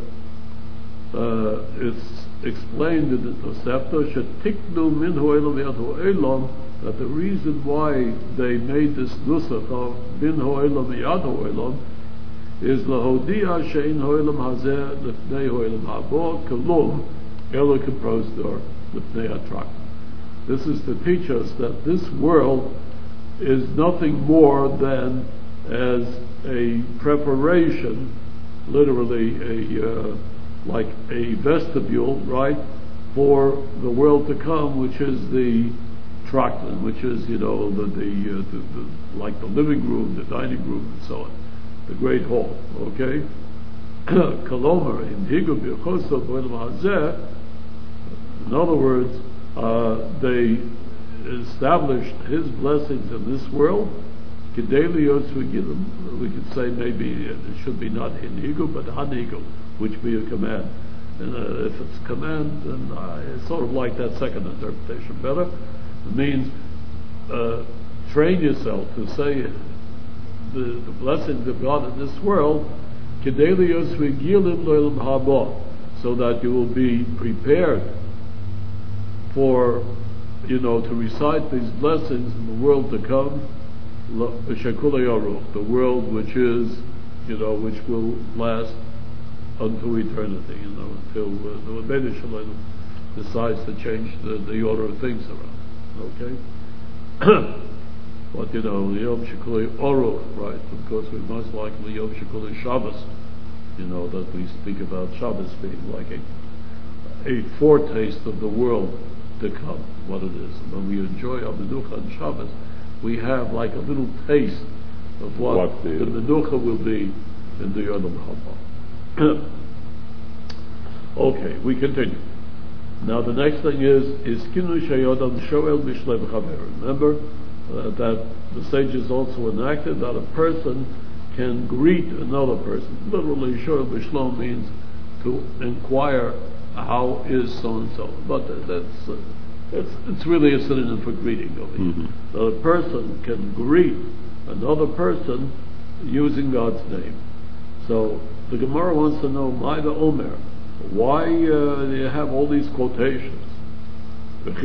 it's explained in the Tosefta, shetiknu min ha'olam yad ha'olam, that the reason why they made this nusach of min ha'olam yad ha'olam is lahodia shein ha'olam hazeh lefnei ha'olam haba kalum ela keprosdor lefnei hatrak. This is to teach us that this world is nothing more than as a preparation, literally like a vestibule, right, for the world to come, which is the trakton, which is the like the living room, the dining room, and so on, the great hall. Okay, Kalomer in Higu b'Chosov b'Olam Hazeh. In other words, they established His blessings in this world. Kedelios Vigilim. We could say maybe it should be not Hinigu, but Hanigu, which be a command. And if it's a command, then it's sort of like that second interpretation better. It means train yourself to say the blessings of God in this world, Kedelios Vigilim Lo'elam Haba, so that you will be prepared for, to recite these blessings in the world to come. the world which is, which will last unto eternity, until the Rebbeinu Shalom decides to change the order of things around. Okay? But the Yom Shekulei Oruch, right? Of course, we most likely Yom Shekulei Shabbos, that we speak about Shabbos being like a foretaste of the world to come, what it is. And when we enjoy our Menucha on Shabbos, we have like a little taste of what the Menucha will be in the Yom Haba. Okay, we continue. Now the next thing is Kinu Sheyodam Shoel Mishlei B'Chaver. Remember that the sages also enacted that a person can greet another person. Literally, Shoel B'Shlom means to inquire how is so and so. But it's really a synonym for greeting over here. Mm-hmm. That a person can greet another person using God's name. So the Gemara wants to know, Maida Omer, why do you have all these quotations? If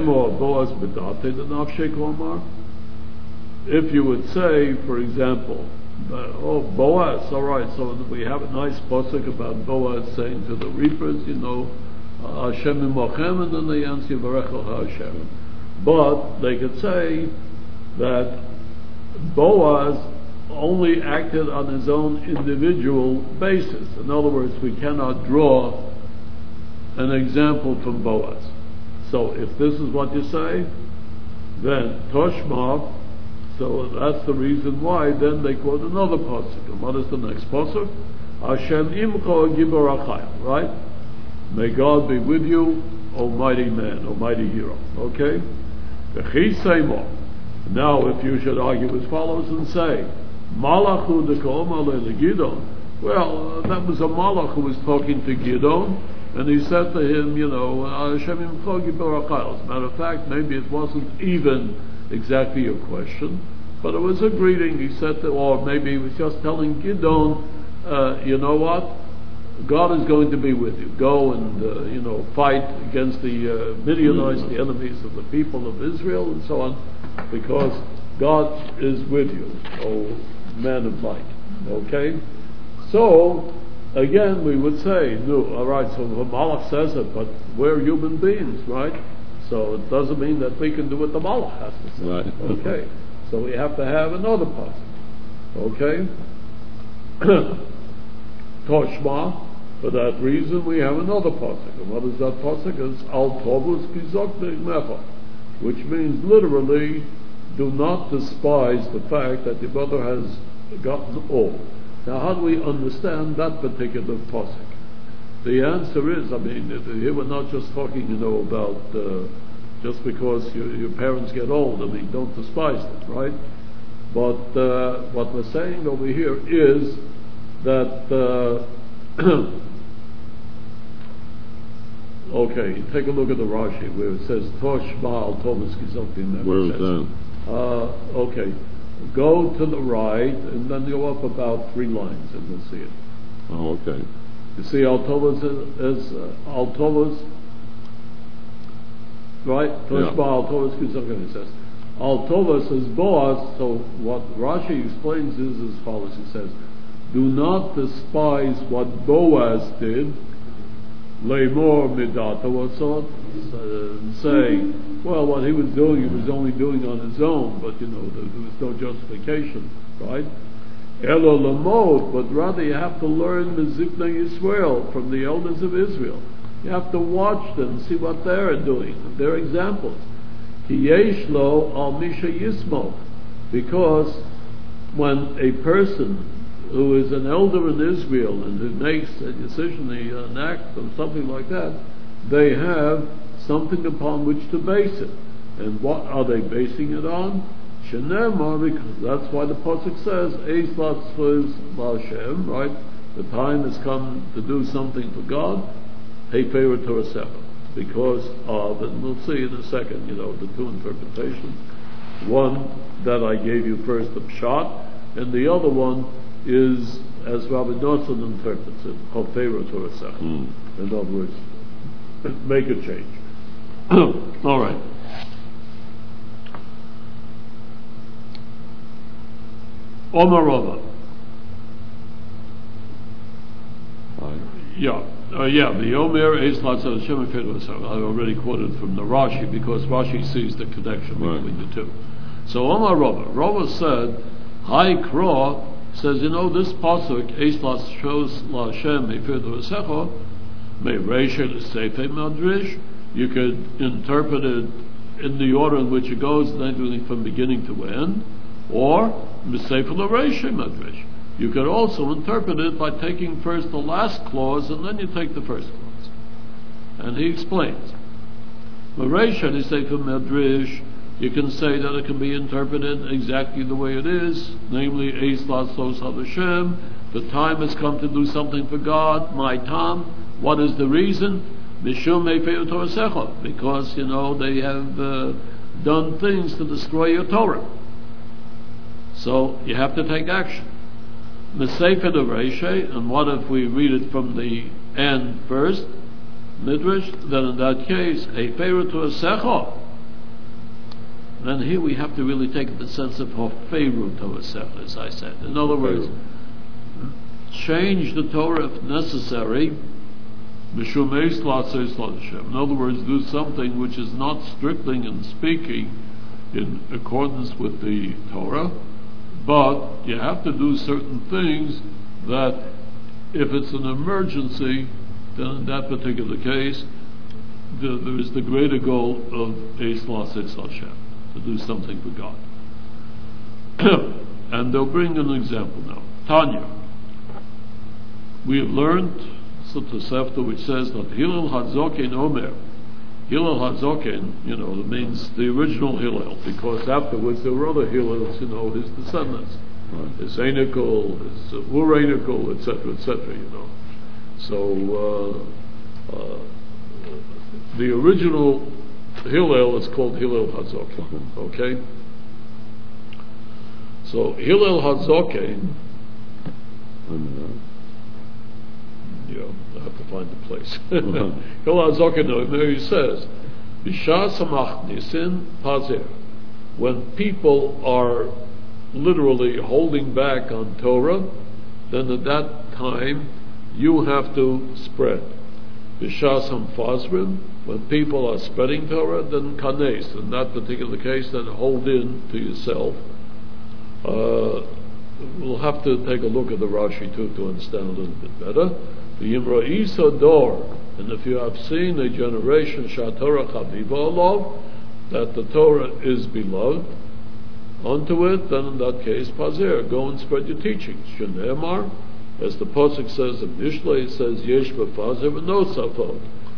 you would say, for example, Boaz, all right, so we have a nice pasuk about Boaz saying to the reapers, Hashem imochem, and then they answer Yivarecho Hashem. But they could say that Boaz only acted on his own individual basis. In other words, we cannot draw an example from Boaz. So if this is what you say, then Toshma, so that's the reason why then they quote another pasuk. And what is the next pasuk? Hashem imcho gibor achayil, right? May God be with you, almighty man, almighty hero. Okay? Now if you should argue as follows and say, Malachu de Ka'omale le Gidon. Well, that was a Malach who was talking to Gidon, and he said to him, Hashem imcho gibor achayil. As a matter of fact, maybe it wasn't even exactly a question, but it was a greeting. He said or maybe he was just telling Gidon, you know what? God is going to be with you. Go and, fight against the Midianites, the enemies of the people of Israel, and so on, because God is with you, O man of might. Okay? So, again, we would say, no, all right, so the Malach says it, but we're human beings, right? So it doesn't mean that we can do what the Malach has to say. Right. Okay? So we have to have another pasuk. Okay? Toshma, for that reason we have another pasuk. And what is that pasuk? It's Al Tovus Kizok Mecha, which means literally, do not despise the fact that your brother has gotten old. Now how do we understand that particular pasuk? The answer is, here we're not just talking, about just because your parents get old, don't despise them, right? But what we're saying over here is that okay, take a look at the Rashi where it says Tosh Baal Thomas Kizoktim. Where is that? Okay, go to the right and then go up about 3 lines and you'll see it. Oh, okay. You see Altovas is Altovas, right? Tosh Baal Thomas Kizoktim, it says. Altovas is Boaz, so what Rashi explains is as follows. He says, do not despise what Boaz did, Leimor Midata, what's on, saying, well, what he was doing, he was only doing on his own, but there was no justification, right? Elo Lamod, but rather you have to learn Mizikna Yisrael from the elders of Israel. You have to watch them, see what they're doing, their examples. Ki yesh lo al misha yismok, because when a person who is an elder in Israel and who makes a decision, an act or something like that, they have something upon which to base it. And what are they basing it on? Shenemar, because that's why the pasuk says, Eis latzvuz la'Hashem, right? The time has come to do something for God. Hey, favor Torah, because of, and we'll see in a second, the 2 interpretations. One that I gave you first, the Pshat, and the other one is, as Rabbi Nosson interprets it, Chofeiro Torah. In other words, make a change. All right. Omar Rava. The Omer Eis Latzal Hashem Efed. I already quoted from the Rashi because Rashi sees the connection between the two. So Omar Rava said, Hai Kro says, this pasuk Eis Latzal Hashem Efed Vasecho May Reisha Seifei Madrish. You could interpret it in the order in which it goes, then from beginning to end, or Seifei Reisha Madrish. You could also interpret it by taking first the last clause and then you take the first clause. And he explains. Mareisha and Sefer Medrash, you can say that it can be interpreted exactly the way it is, namely, Eis Latzos Hashem, the time has come to do something for God, my time. What is the reason? Mishum Meifeu Torasecha, because, they have done things to destroy your Torah. So, you have to take action. Mesefer de Reisha, and what if we read it from the end first, Midrash, then in that case, Eiferu Torasecha. Then here we have to really take the sense of Hoferu Torasecha, as I said. In other words, change the Torah if necessary, Mishum Eis Latzos Hashem. In other words, do something which is not strictly and speaking in accordance with the Torah, but you have to do certain things that, if it's an emergency, then in that particular case, there is the greater goal of Eis Latzos Hashem, to do something for God. And they'll bring an example now. Tanya. We have learned Tosefta, which says that Hillel Hadzoken Omer. Hillel Hadzoken, it means the original Hillel, because afterwards there were other Hillels, his descendants, his Einikel, his Ur-Einikel, etc., So the original Hillel is called Hillel Hadzoken. Okay. So Hillel Hadzoken. I have to find the place. Hillel Hadzoken, there he says, B'shas hamachnisin pazer. When people are literally holding back on Torah, then at that time you have to spread. B'shas hamfazrim, when people are spreading Torah, then kanes. In that particular case, then hold in to yourself. We'll have to take a look at the Rashi too to understand a little bit better. The Yimra Isa Dor, and if you have seen a generation Shatorah Chaviva Olav, that the Torah is beloved unto it, then in that case, Pazer, go and spread your teachings. Shenemar, as the Pasuk says in Mishlei, it says Yesh B'Pazer V'no Safot.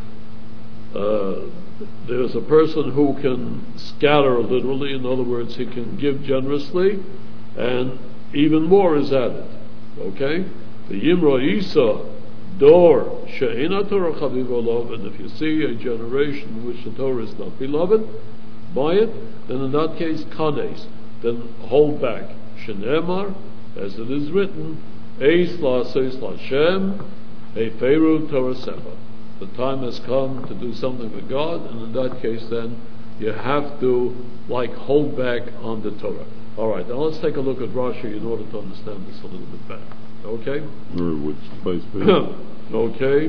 There's a person who can scatter literally, in other words, he can give generously, and even more is added. Okay? The Yimra Isa Dor She'ena Torah Chaviv Olav, and if you see a generation in which the Torah is not beloved by it, then in that case, Kanes, then hold back. Shenemar, as it is written, Eis Latzos Hashem, Eiferu Torasecha. The time has come to do something for God, and in that case, then you have to hold back on the Torah. All right, now let's take a look at Rashi in order to understand this a little bit better. Okay? Which place, please? Okay.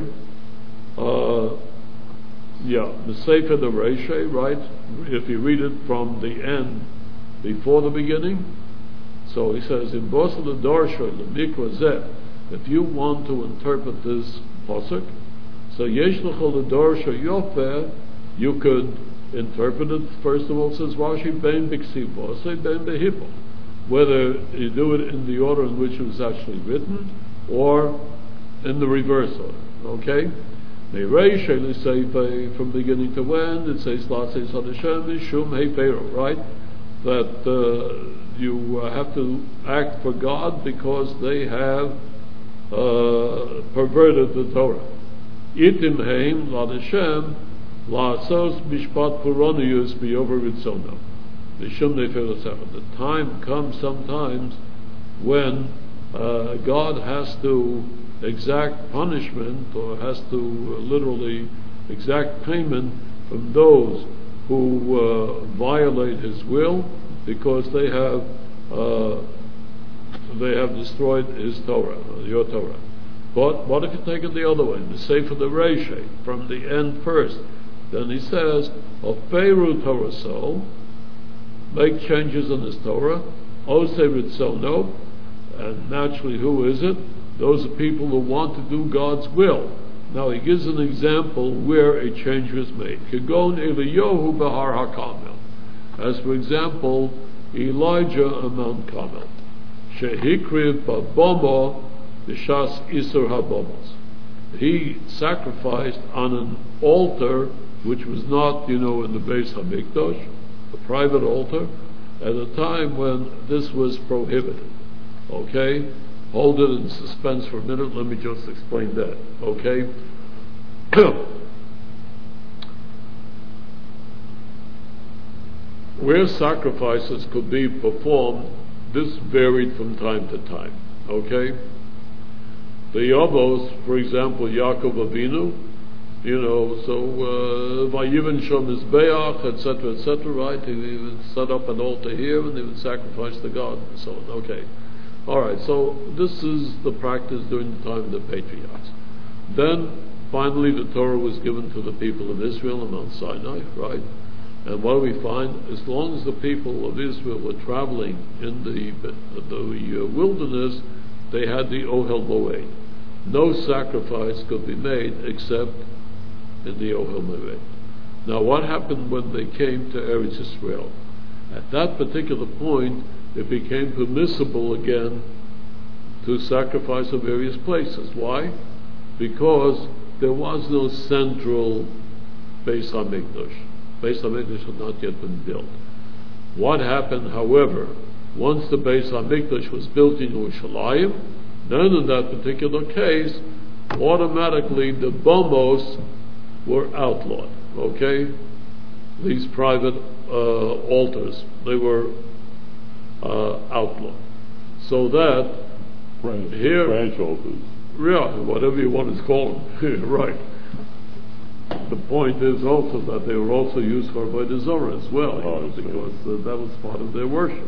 The Sefer the Reisha, right? If you read it from the end before the beginning. So he says, in Bosel the Darsha, the Mikra Zeh, if you want to interpret this pasuk, so Yesh L'chol the Darsha Yofer, you could interpret it, first of all, says Rashi, Ben B'Ksivo, say Ben Behipo. Whether you do it in the order in which it was actually written, or in the reverse order, okay? Meirei say from beginning to end, it says Latzos Hashem Shum Heiferu, right? That you have to act for God because they have perverted the Torah. Itim Heim Ladeshem La'asos Bishpat Puronius B'Yover Ritzono. The time comes sometimes when God has to exact punishment, or has to literally exact payment from those who violate His will, because they have they have destroyed his Torah, your Torah. But what if you take it the other way, the Sefer the Reisha, from the end first? Then he says, of Peru Torah so, make changes in his Torah, Ose Ritzono, and naturally who is it? Those are people who want to do God's will. Now he gives an example where a change was made. Kegon Eliyahu Bahar HaKarmel. As for example, Elijah on Mount Carmel. Shehikriv Babomo B'Shas Isur HaBomos. He sacrificed on an altar which was not, in the Beis HaMikdash, a private altar, at a time when this was prohibited. Okay? Hold it in suspense for a minute. Let me just explain that. Okay? Where sacrifices could be performed, this varied from time to time. Okay? The Yavos, for example, Yaakov Avinu, Vayivan Shom Mizbeach, etc., right? He would set up an altar here and he would sacrifice to God and so on. Okay. Alright, so this is the practice during the time of the patriarchs. Then, finally, the Torah was given to the people of Israel on Mount Sinai, right? And what do we find? As long as the people of Israel were traveling in the wilderness, they had the Ohel Moed. No sacrifice could be made except in the Ohel Moed. Now, what happened when they came to Eretz Yisrael? At that particular point, it became permissible again to sacrifice in various places. Why? Because there was no central Beis HaMikdash. Beis HaMikdash had not yet been built. What happened, however, once the Beis HaMikdash was built in Yerushalayim, then in that particular case, automatically the bomos were outlawed. Okay? These private altars, they were outlawed. So that branch altars. Yeah, whatever you want to call them. Right. The point is also that they were also used for Avodah Zarah as well, because that was part of their worship.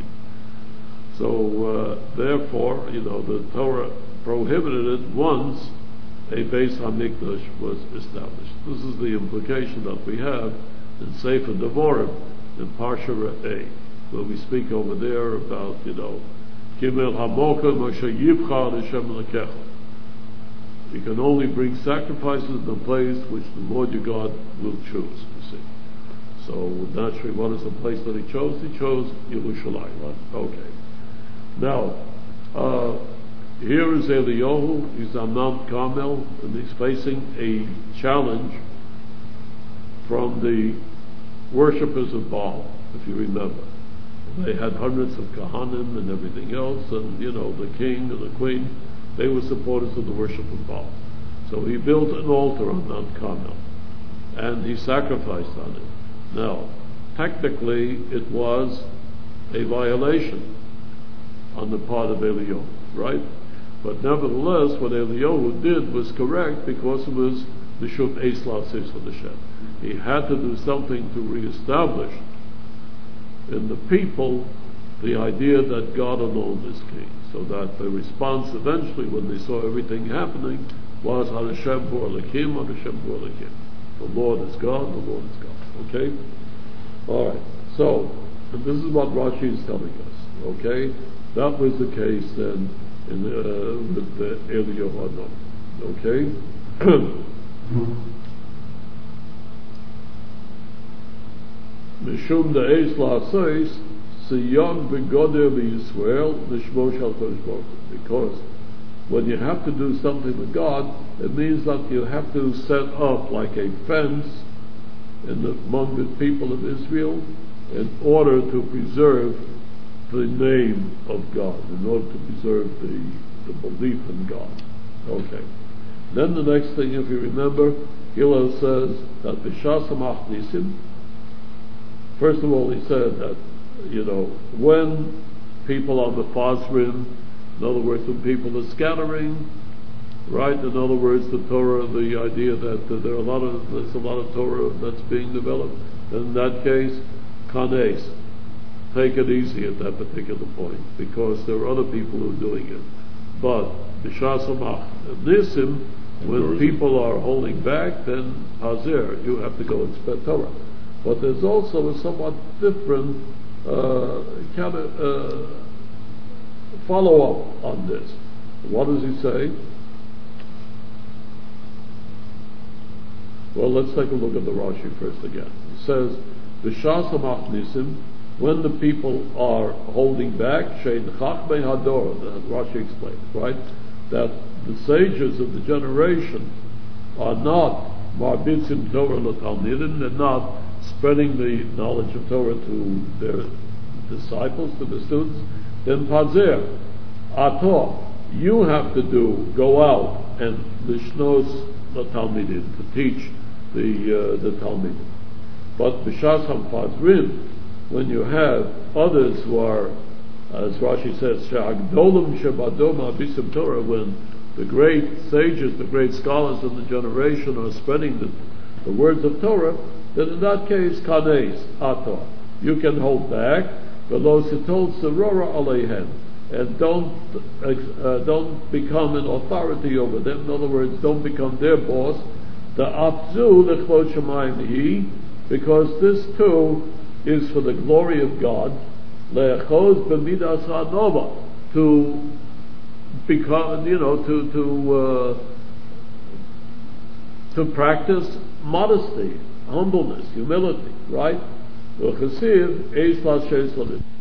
So therefore, the Torah prohibited it once a Beis HaMikdash was established. This is the implication that we have in Sefer Devarim in Parsha Re'eh, where we speak over there about, Kimel HaMokem Asher Yivchar Hashem Lekecha. You can only bring sacrifices in the place which the Lord your God will choose, you see. So naturally, what is the place that he chose? He chose Yerushalayim. Right? Okay. Now, here is Eliyahu. He's on Mount Carmel, and he's facing a challenge from the worshippers of Baal, if you remember. They had hundreds of Kohanim and everything else, and the king and the queen, they were supporters of the worship of Baal. So he built an altar on Mount Carmel, and he sacrificed on it. Now, technically, it was a violation on the part of Eliyahu, right? But nevertheless, what Eliyahu did was correct, because it was the Shub Esla says for the Shem. He had to do something to reestablish in the people the idea that God alone is king. So that the response eventually, when they saw everything happening, was Hashem Hu Elokim, Hashem Hu Elokim. The Lord is God, the Lord is God. Okay? Alright, so, and this is what Rashi is telling us. Okay? That was the case then with the Eliyahu Hanam. Okay? Mishum de'ez la'aseis siyag begoder b'Yisrael l'shmo shel Kodesh Baruch Hu. Because when you have to do something with God, it means that you have to set up like a fence among the people of Israel in order to preserve the name of God, in order to preserve the belief in God. Okay. Then the next thing, if you remember, Hillel says that b'shas ha'machnisim. First of all, he said that, when people on the Fazrim, in other words, when people are scattering, right? In other words, the Torah, the idea that there's a lot of Torah that's being developed. In that case, kanes, take it easy at that particular point, because there are other people who are doing it. But b'shas nisim, when people are holding back, then hazir, you have to go and spread Torah. But there's also a somewhat different kind of follow-up on this. What does he say? Well, let's take a look at the Rashi first again. He says, b'shas nisim, when the people are holding back, shein chachmei hador, that Rashi explains, right? That the sages of the generation are not marbitzim Torah l'talmidim, they're not spreading the knowledge of Torah to their disciples, to the students, then pazer, ator, you have to go out and lishnos l'talmidim, to teach the talmidim. But b'shas hamfazrim, when you have others who are, as Rashi says, she'agdolim shebadom abisim Torah, when the great sages, the great scholars of the generation are spreading the words of Torah, then in that case, kanes, ator, you can hold back, v'lo sitol serora aleihem, and don't become an authority over them. In other words, don't become their boss. The abzu l'chvod shamayim hi, because this too is for the glory of God, le'echoz b'midas ha'nova, to become, to practice modesty, humbleness, humility, right? V'chasiv eis la sheis